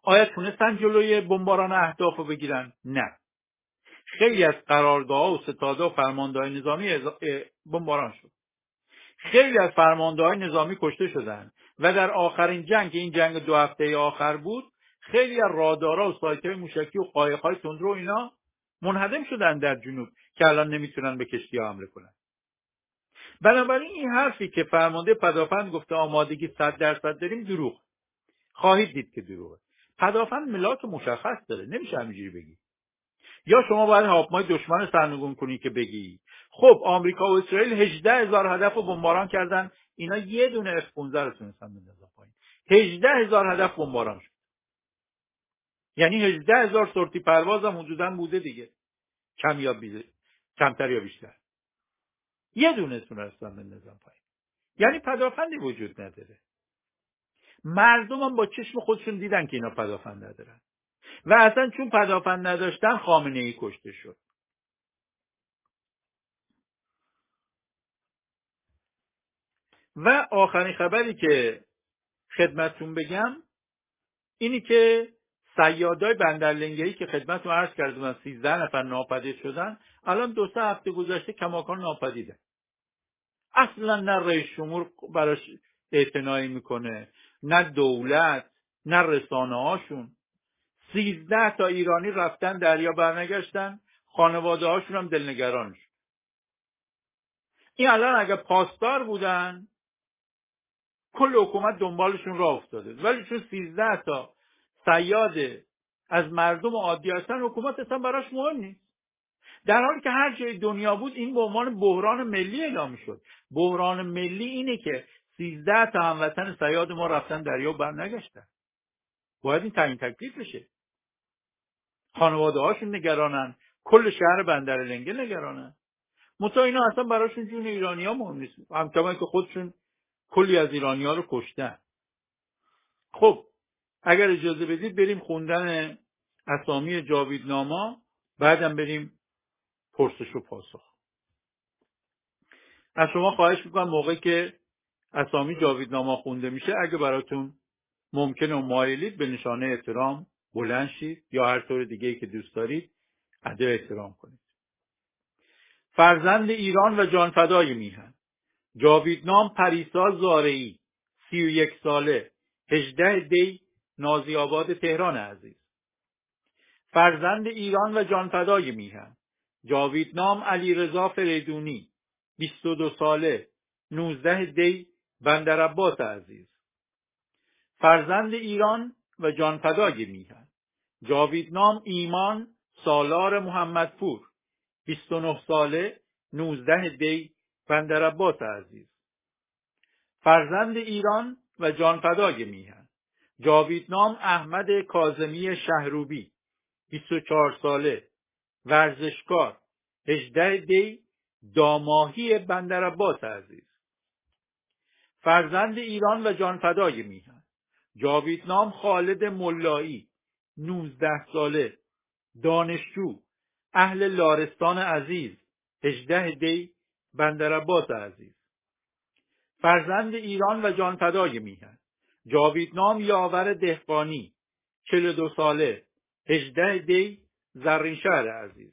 آیا تونستن جلوی بمباران اهداف رو بگیرن؟ نه. خیلی از قرارگاه‌ها و ستاده‌ها و فرمانده‌های نظامی بمباران شد. خیلی از فرمانده‌های نظامی کشته شدند و در آخرین جنگ که این جنگ دو هفته آخر بود، خیلی از رادارها و سایت‌های موشکی و قایق‌های تندرو اینا منهدم شدن در جنوب که الان نمیتونن به کشتی‌ها حمله کنن. بنابراین این حرفی که فرمانده پدافند گفته آمادگی صد درصد داریم دروغ. خواهید دید که دروغه. پدافند ملاک مشخص داره، نمیشه همینجوری بگی. یا شما باید هواپیمای دشمن رو سرنگون کنی که بگی خب آمریکا و اسرائیل هجده هزار هدف رو بمباران کردن، اینا یه دونه اف پانزده رو تونستن بندازن پایین. هجده هزار هدف بمباران شد. یعنی هجده هزار سورتی پرواز هم حدوداً بوده دیگه. کم یا بیزه. کمتر یا بیشتر. یه دونه تونستن بندازن پایین. یعنی پدافندی وجود نداره. مردم هم با چشم خودشون دیدن که اینا پدافند ندارن. و اصلا چون پدافند نداشتن خامنه ای کشته شد. و آخرین خبری که خدمتتون بگم اینی که صیادای بندرلنگه‌ای که خدمتتون عرض کردم سیزده نفر ناپدید شدن، الان دو سه هفته گذشته کماکان ناپدیده. اصلا نه رئیس جمهور براش اعتنایی میکنه، نه دولت، نه رسانه هاشون. سیزده تا ایرانی رفتن دریا برنگشتن، خانواده هاشون هم دلنگرانش. این الان اگه پاسدار بودن کل حکومت دنبالشون راه افتاده، ولی چون سیزده تا صیاد از مردم عادی هستن، حکومت اصلا براش مهم نیست. در حالی که هر جای دنیا بود این به عنوان بحران ملی اعلام میشد. بحران ملی اینه که سیزده تا هموطن صیاد ما رفتن دریا و برنگشتن. باید این تعیین تکلیف بشه. خانواده هاشون نگرانن، کل شهر بندرلنگه نگرانن. منتها اینا اصلا براشون جون ایرانی‌ها مهم نیست، همچنان که خودشون کلی از ایرانی‌ها رو کشتن. خب اگر اجازه بدید بریم خوندن اسامی جاویدنامه، بعدم بریم پرسش و پاسخ. از شما خواهش میکنم موقعی که اسامی جاویدنامه خونده میشه اگه براتون ممکنه و مایلید به نشانه احترام بلند شید یا هر طور دیگه‌ای که دوست دارید ادای احترام کنید. فرزند ایران و جانفدای میهن جاویدنام پریسا زارعی، سی و یک ساله، هجده دی، نازی آباد تهران عزیز. فرزند ایران و جانفدای میهن جاویدنام علیرضا فریدونی، بیست و دو ساله، نوزده دی، بندرعباس عزیز. فرزند ایران و جانفدای میهن جاویدنام ایمان سالار محمدپور، بیست و نه ساله، نوزده دی، بندرعباس عزیز. فرزند ایران و جانفدای میهن جاویدنام احمد کاظمی شهروبی، بیست و چهار ساله، ورزشکار، هجده دی، داماهی بندرعباس عزیز. فرزند ایران و جانفدای میهن جاویدنام خالد ملایی، نوزده ساله، دانشجو، اهل لارستان عزیز، هجده دی، بندرعباس عزیز. فرزند ایران و جانفدای میهن جاویدنام یاور دهقانی، چهل و دو ساله، هجده دی، زرینشهر عزیز.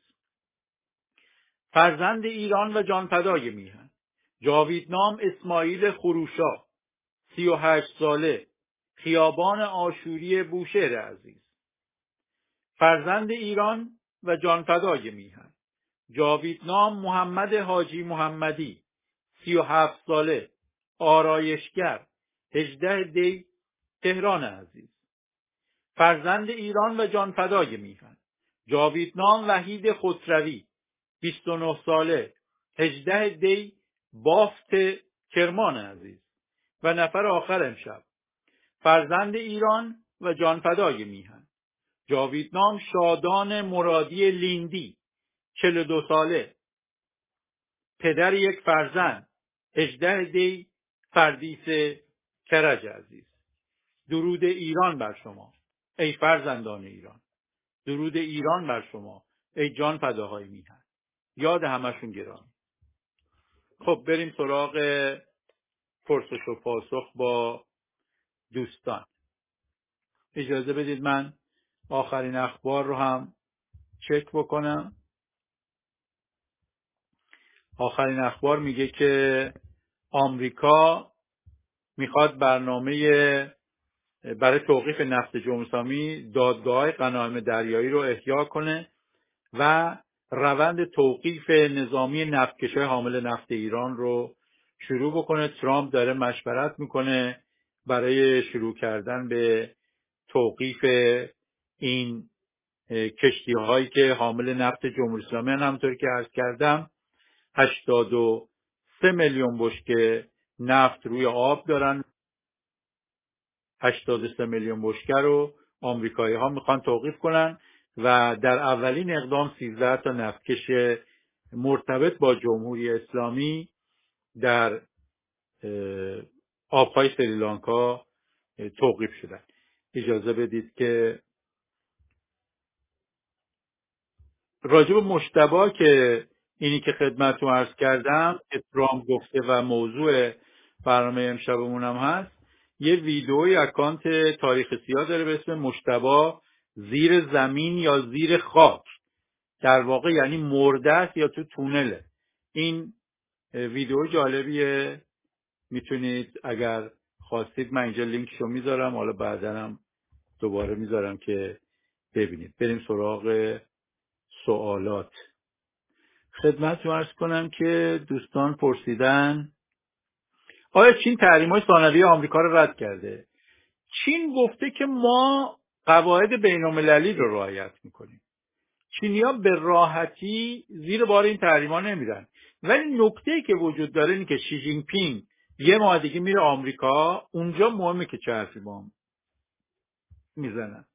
فرزند ایران و جانفدای میهن جاویدنام اسماعیل خروشا، سی و هشت ساله، خیابان آشوری بوشهر عزیز. فرزند ایران و جانفدای میهن جاویدنام محمد حاجی محمدی، سی و هفت ساله، آرایشگر، هجده دی، تهران عزیز. فرزند ایران و جانفدای میهن جاویدنام وحید خسروی، بیست و نه ساله، هجده دی، بافت کرمان عزیز. و نفر آخر امشب فرزند ایران و جانفدای میهن جاویدنام شادان مرادی لیندی، چهل و دو ساله، پدر یک فرزند، هجده دی، فردیس کرج عزیز. درود ایران بر شما ای فرزندان ایران. درود ایران بر شما ای جان فداهای میهن. یاد همشون گرامی. خب بریم سراغ پرسش و پاسخ با دوستان. اجازه بدید من آخرین اخبار رو هم چک بکنم. آخرین اخبار میگه که آمریکا میخواد برنامه برای توقیف نفت جمهوری اسلامی دادگاه غنایم دریایی رو احیا کنه و روند توقیف نظامی نفتکش‌های حامل نفت ایران رو شروع بکنه. ترامپ داره مشورت میکنه برای شروع کردن به توقیف این کشتی هایی که حامل نفت جمهوری اسلامی هستند. همونطور که عرض کردم هشتاد و سه میلیون بشکه نفت روی آب دارن. هشتاد و سه میلیون بشکه رو آمریکایی ها میخوان توقیف کنن و در اولین اقدام سیزده تا نفتکش مرتبط با جمهوری اسلامی در آبهای سریلانکا توقیف شدن. اجازه بدید که راجب مشتبه که اینی که خدمتتون عرض کردم که ترامپ گفته و موضوع برنامه امشبمون هم هست، یه ویدئوی اکانت تاریخ سیاه داره به اسم مشتبه زیر زمین یا زیر خاک، در واقع یعنی مرده است یا تو تونله. این ویدئو جالبیه، میتونید اگر خواستید من اینجا لینکشو میذارم، حالا بعدا هم دوباره میذارم که ببینید. بریم سراغ سوالات. خدمتتون عرض کنم که دوستان پرسیدن آیا چین تحریم‌های ثانویه آمریکا رو رد کرده؟ چین گفته که ما قواعد بین‌المللی رو رعایت میکنیم. چینی‌ها به راحتی زیر بار این تحریم‌ها نمیرن، ولی نکته‌ای که وجود داره اینه که شی جین پینگ یه ماه دیگه میره آمریکا، اونجا مهمه که چه حرفی با هم میزنن.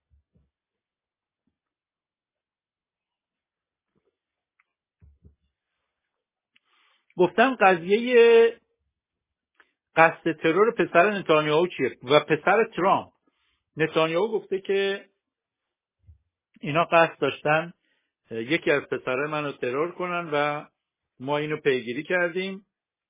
گفتم قضیه قصد ترور پسر نتانیاهو چیه و پسر ترامپ. نتانیاهو گفته که اینا قصد داشتن یکی از پسرای منو ترور کنن و ما اینو پیگیری کردیم.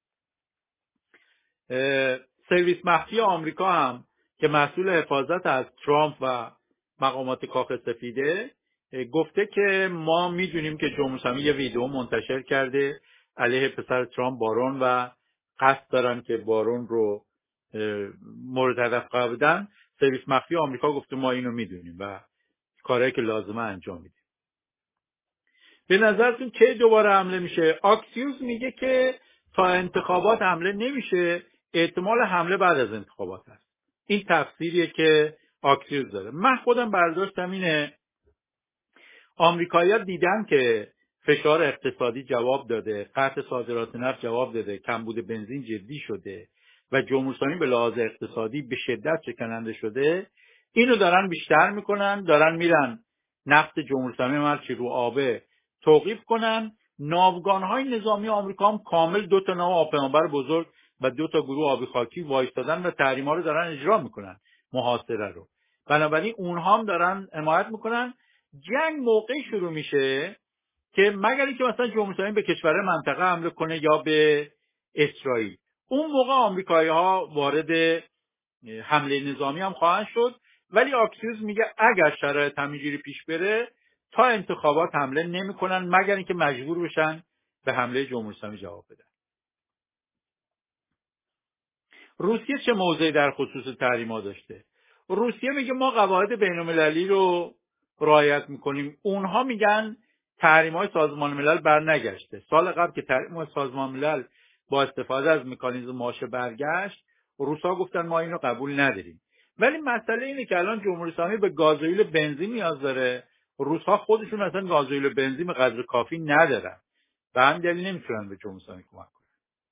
سرویس مخفی آمریکا هم که مسئول حفاظت از ترامپ و مقامات کاخ سفیده گفته که ما میدونیم که جمهوری اسلامی یه ویدیو منتشر کرده علیه پسر ترامپ بارون و قصد دارن که بارون رو مورد هدف قرار بدن. سرویس مخفی آمریکا گفته ما اینو میدونیم و کارهایی که لازمه انجام میدیم. به نظرتون کی دوباره حمله میشه؟ آکسیوس میگه که تا انتخابات حمله نمیشه، احتمال حمله بعد از انتخابات هست. این تفسیریه که آکسیوس داره. من خودم برداشتم اینه آمریکایی‌ها دیدن که فشار اقتصادی جواب داده، قطع صادرات نفت جواب داده، کمبود بنزین جدی شده و جمهوری اسلامی به لحاظ اقتصادی به شدت شکننده شده، اینو دارن بیشتر میکنن، دارن میرن نفت جمهوری اسلامی هرچی رو آبه توقیف کنن. ناوگان‌های نظامی آمریکا هم کامل دو تا ناو آب‌پیمابر بزرگ و دو تا گروه آبی خاکی وایستادن و تحریم‌ها رو دارن اجرا میکنن، محاصره رو. بنابراین اونها هم دارن حمایت میکنن. جنگ موقعی شروع میشه که مگر اینکه مثلا جمهوری اسلامی به کشور منطقه حمله کنه یا به اسرائیل، اون موقع آمریکایی‌ها وارد حمله نظامی هم خواهند شد. ولی آکسیوس میگه اگر شرایط همینجوری پیش بره تا انتخابات حمله نمیکنن مگر اینکه مجبور بشن به حمله جمهوری اسلامی جواب بدن. روسیه چه موضعی در خصوص تحریم‌ها داشته؟ روسیه میگه ما قواعد بین‌المللی رو رعایت میکنیم. اونها میگن تحریم‌های سازمان ملل برنگشته. سال قبل که تحریم‌های سازمان ملل با استفاده از مکانیزم ماشه برگشت، روس‌ها گفتن ما اینو قبول نداریم. ولی مسئله اینه که الان جمهوری اسلامی به گازوئیل بنزین نیاز داره. روس‌ها خودشون اصلا گازوئیل بنزین به قدر کافی ندارن. به همین دلیل نمیتونن به جمهوری اسلامی کمک کنن.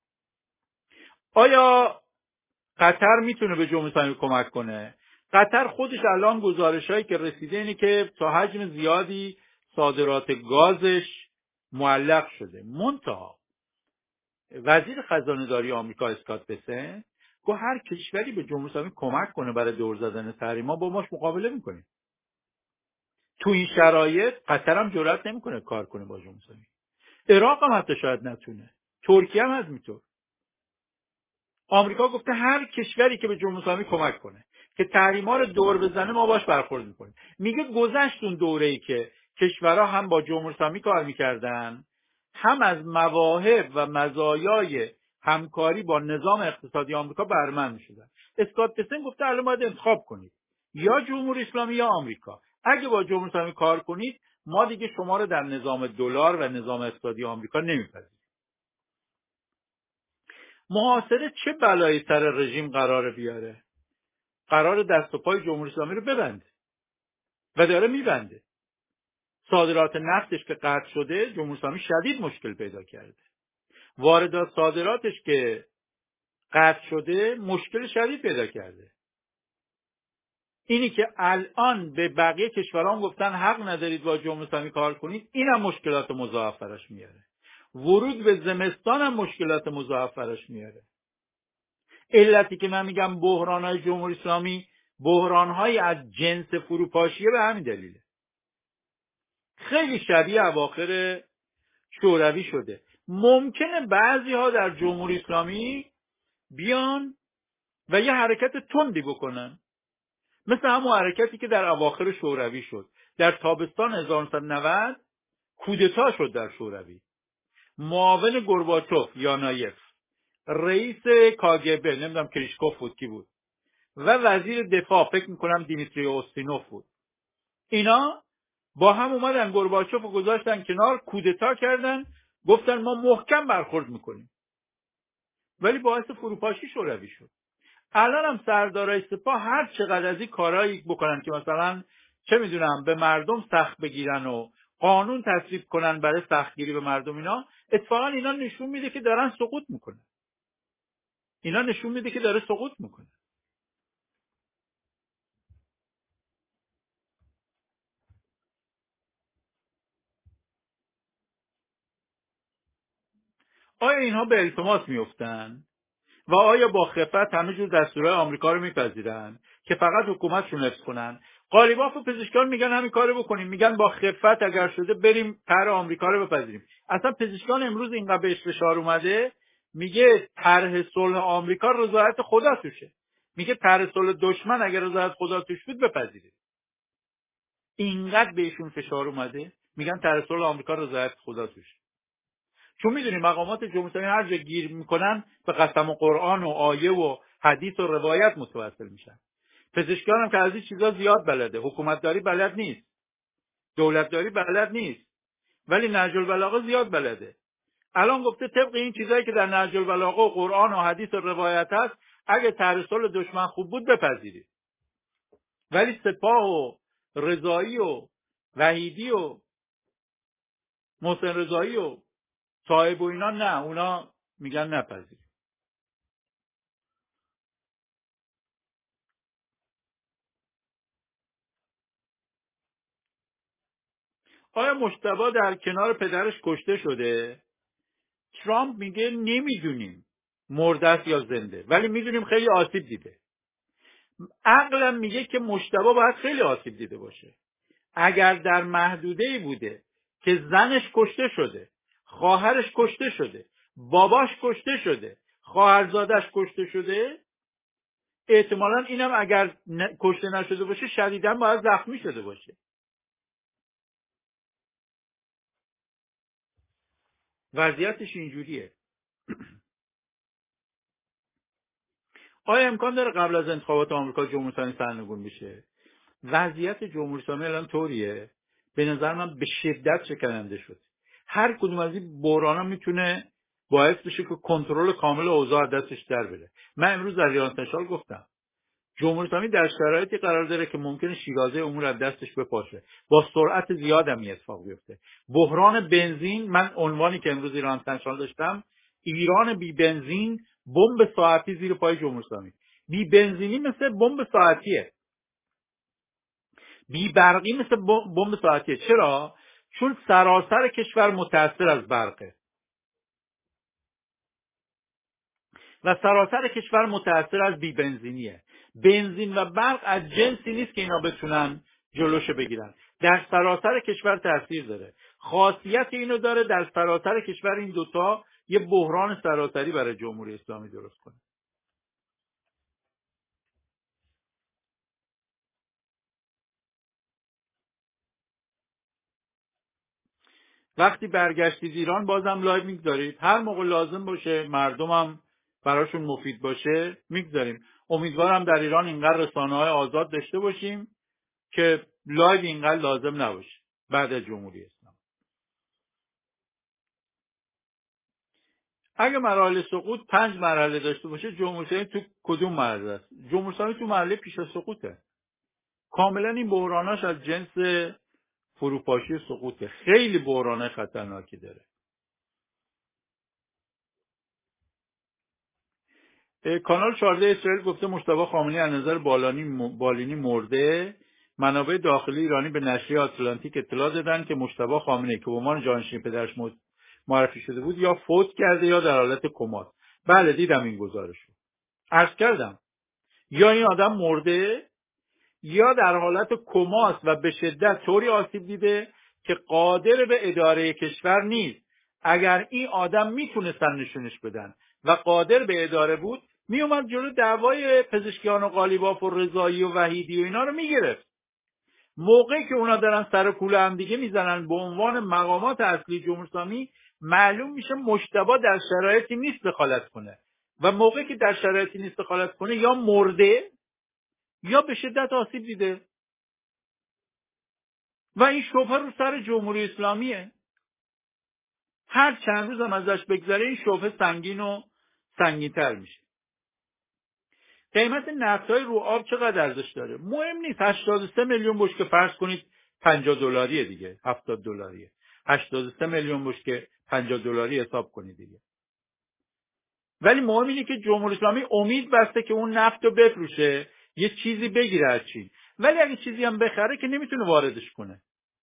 آیا قطر میتونه به جمهوری اسلامی کمک کنه؟ قطر خودش الان گزارشایی که رسیده اینه که تا حجم زیادی صادرات گازش معلق شده. منتها وزیر خزانه داری آمریکا اسکات بسنت گفت هر کشوری به جمهوری اسلامی کمک کنه برای دور زدن تحریم‌ها با ماش مقابله میکنه. تو این شرایط قطر هم جرئت نمیکنه کار کنه با جمهوری اسلامی. عراق هم حتی شاید نتونه. ترکیه هم همینطور. آمریکا گفته هر کشوری که به جمهوری اسلامی کمک کنه. که تحریما رو دور بزنه ما باش برخورد میکنیم. میگه گذشت اون دوره‌ای که کشورها هم با جمهوری اسلامی کار میکردن، هم از مواهب و مزایای همکاری با نظام اقتصادی آمریکا بهره‌مند میشدن. اسکات بسن گفته الان باید انتخاب کنید، یا جمهوری اسلامی یا آمریکا. اگه با جمهوری اسلامی کار کنید ما دیگه شما رو در نظام دلار و نظام اقتصادی آمریکا نمیپذیریم. محاصره چه بلایی سر رژیم قراره بیاره؟ قرار دست و پای جمهوری اسلامی رو ببنده و داره میبنده. صادرات نفتش که قطع شده، جمهوری اسلامی شدید مشکل پیدا کرده. واردات صادراتش که قطع شده، مشکل شدید پیدا کرده. اینی که الان به بقیه کشوران گفتن حق ندارید با جمهوری اسلامی کار کنید، اینم مشکلات مضاعف براش میاره. ورود به زمستان هم مشکلات مضاعف براش میاره. علتی که من میگم بحران‌های جمهوری اسلامی بحران‌های از جنس فروپاشیه به همین دلیله. خیلی شبیه اواخر شوروی شده. ممکنه بعضی ها در جمهوری اسلامی بیان و یه حرکت تندی بکنن، مثل همون حرکتی که در اواخر شوروی شد. در تابستان هزار و نهصد و نود کودتا شد در شوروی. معاون گورباچوف یانایف، رئیس کاگبه نمیدونم کریشکوف بود کی بود، و وزیر دفاع فکر میکنم دیمیتری اوستینوف بود، اینا با هم اومدن گورباچوف رو گذاشتن کنار، کودتا کردن، گفتن ما محکم برخورد میکنیم، ولی باعث فروپاشی شوروی شد. الان هم سردارای سپاه هر چقدر از این کارهایی بکنن که مثلا چه میدونم به مردم سخت بگیرن و قانون تصویب کنن برای سختگیری به مردم، اینا اتفاقا اینا نشون میده که دارن سقوط میکنن. اینا نشون میده که داره سقوط میکنه. آیا اینها به التماس میفتن و آیا با خفت همه جور دستورهای آمریکا رو میپذیرن که فقط حکومتشون حفظ کنن؟ قالیباف و پزشکان میگن همین کارو بکنیم، میگن با خفت اگر شده بریم طرح آمریکا رو بپذیریم. اصلا پزشکان امروز اینقدر بهش فشار اومده، میگه طرح صلح آمریکا رضایت خدا توشه، میگه طرح صلح دشمن اگر رضایت خدا توش بود بپذیرید. اینقدر بهشون فشار اومده میگن طرح صلح آمریکا رضایت خدا توشه. چون میدونی مقامات جمهوری اسلامی هر جا گیر میکنن به قسم و قرآن و آیه و حدیث و روایت متوسل میشن. پزشکان هم که از این چیزا زیاد بلده، حکومتداری بلد نیست، دولتداری بلد نیست، ولی نهج البلاغه زیاد بلده. الان گفته طبق این چیزایی که در نهج البلاغه و قرآن و حدیث و روایت هست، اگه طرح صلح دشمن خوب بود بپذیرید. ولی سپاه و رضایی و وحیدی و محسن رضایی و صاحب و اینا نه، اونا میگن نپذیر. آیا مجتبی در کنار پدرش کشته شده؟ ترامپ میگه نمیدونیم مرده است یا زنده، ولی میدونیم خیلی آسیب دیده. عقلم میگه که مجتبی باید خیلی آسیب دیده باشه. اگر در محدوده‌ای بوده که زنش کشته شده، خواهرش کشته شده، باباش کشته شده، خواهرزادش کشته شده، احتمالاً اینم اگر ن... کشته نشده باشه شدیداً باید زخمی شده باشه. وضعیتش اینجوریه. آیا امکان داره قبل از انتخابات آمریکا جمهوری اسلامی سرنگون بشه؟ وضعیت جمهوری اسلامی الان طوریه، به نظر من به شدت شکننده شد. هر کدوم از این بحرانا میتونه باعث بشه که کنترل کامل اوضاع از دستش در بره. من امروز در ایران تشال گفتم جمهوری اسلامی در شرایطی قرار داره که ممکنه شیرازه امور از دستش بپاشه، با سرعت زیاد هم اتفاق بیفته. بحران بنزین، من عنوانی که امروز ایران تشال داشتم، ایران بی بنزین بمب ساعتی زیر پای جمهوری اسلامی. بی بنزینی مثل بمب ساعتیه، بی برقی مثل بمب ساعتیه. چرا؟ چون سراسر کشور متاثر از برقه و سراسر کشور متاثر از بی بنزینیه. بنزین و برق از جنسی نیست که اینا بتونن جلوشو بگیرن. در سراسر کشور تاثیر داره. خاصیت اینو داره در سراسر کشور این دوتا یه بحران سراسری برای جمهوری اسلامی درست کنه. وقتی برگشتید ایران بازم لایو میگذارید، هر موقع لازم باشه مردمم براشون مفید باشه میگذاریم. امیدوارم در ایران اینقدر رسانه‌های آزاد داشته باشیم که لایو اینقدر لازم نباشه بعد از جمهوری اسلامی. اگه مراحل سقوط پنج مرحله داشته باشه، جمهوری اسلامی تو کدوم مرحله است؟ جمهوری اسلامی تو مرحله پیش از سقوطه. کاملا این بحراناش از جنس فروپاشی سقوطه. خیلی بحران خطرناکی داره. کانال چهارده اسرائیل گفته مجتبی خامنه‌ای از نظر بالانی بالینی مرده. منابع داخلی ایرانی به نشریه آتلانتیک اطلاع دادن که مجتبی خامنه‌ای که به عنوان جانشین پدرش معرفی شده بود یا فوت کرده یا در حالت کماست. بله دیدم این گزارش رو. عرض کردم یا این آدم مرده یا در حالت کماست و به شدت طوری آسیب دیده که قادر به اداره کشور نیست. اگر این آدم میتونستن نشونش بدن و قادر به اداره بود میومد جلو دعوای پزشکیان و قالیباف و رضایی و وحیدی و اینا رو میگرفت. موقعی که اونا دارن سر کوله هم دیگه میزنن به عنوان مقامات اصلی جمهوری اسلامی، معلوم میشه مجتبی در شرایطی نیست دخالت کنه و موقعی که در شرایطی نیست دخالت کنه یا مرده یا به شدت آسیب دیده و این شبهه رو سر جمهوری اسلامیه. هر چند روز هم ازش بگذره این شبهه سنگین و سنگین‌تر میشه. قیمت نفت‌های رو آب چقدر ارزش داره؟ مهم نیست. هشتاد و سه میلیون بشکه فرض کنید پنجاه دلاریه دیگه، هفتاد دلاریه. هشتاد و سه میلیون بشکه پنجاه دلاری حساب کنید دیگه. ولی مهم اینه که جمهوری اسلامی امید بسته که اون نفت رو بفروشه، یه چیزی بگیره از چین. ولی اگه چیزی هم بخره که نمیتونه واردش کنه.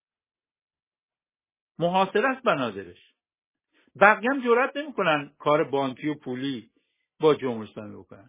محاصره است بنادرش. بقیه هم جرئت نمیکنن کار بانکی و پولی با جمهوری اسلامی بکنن.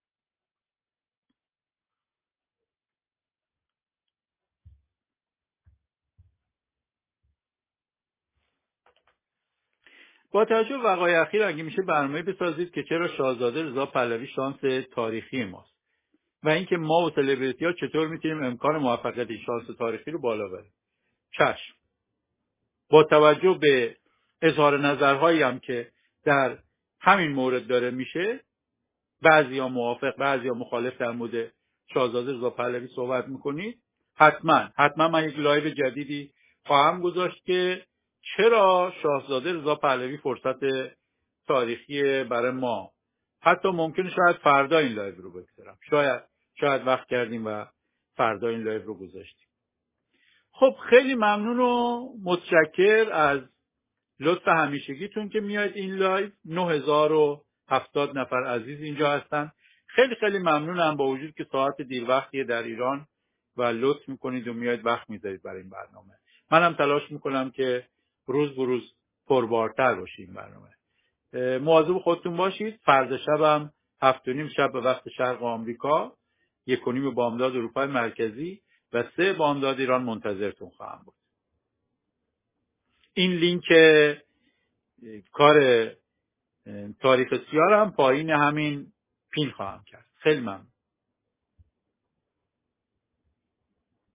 با توجه به وقایع اخیر اگه میشه برنامه بسازید که چرا شاهزاده رضا پهلوی شانس تاریخی ماست و اینکه ما و سلبریتی ها چطور میتونیم امکان موفقیت این شانس تاریخی رو بالا بریم. چشم. با توجه به اظهار نظرهایی هم که در همین مورد داره میشه، بعضیا موافق بعضیا مخالف در مورد شاهزاده رضا پهلوی صحبت میکنید، حتما حتما من یک لایو جدیدی خواهم گذاشت که چرا شاهزاده رضا پهلوی فرصت تاریخی برای ما. حتی ممکنه شاید فردا این لایو رو بگذارم، شاید شاید وقت کردیم و فردا این لایو رو گذاشتیم. خب خیلی ممنون و متشکر از لطف همیشگیتون که میاید این لایو. نه هزار و هفتاد نفر عزیز اینجا هستن. خیلی خیلی ممنونم با وجود که ساعت دیر وقتیه در ایران و لطف میکنید و میاید وقت میذارید برای این برنامه. منم تلاش میکنم که روز به روز پربارتر باشه این برنامه. مواظب خودتون باشید. فردا شبم هفت و نیم شب به وقت شرق آمریکا، یک و نیم بامداد اروپای مرکزی و سه بامداد ایران منتظرتون خواهم بود. این لینک کار تاریخ سیاه هم پایین همین پین خواهم کرد. خیلی ممنون.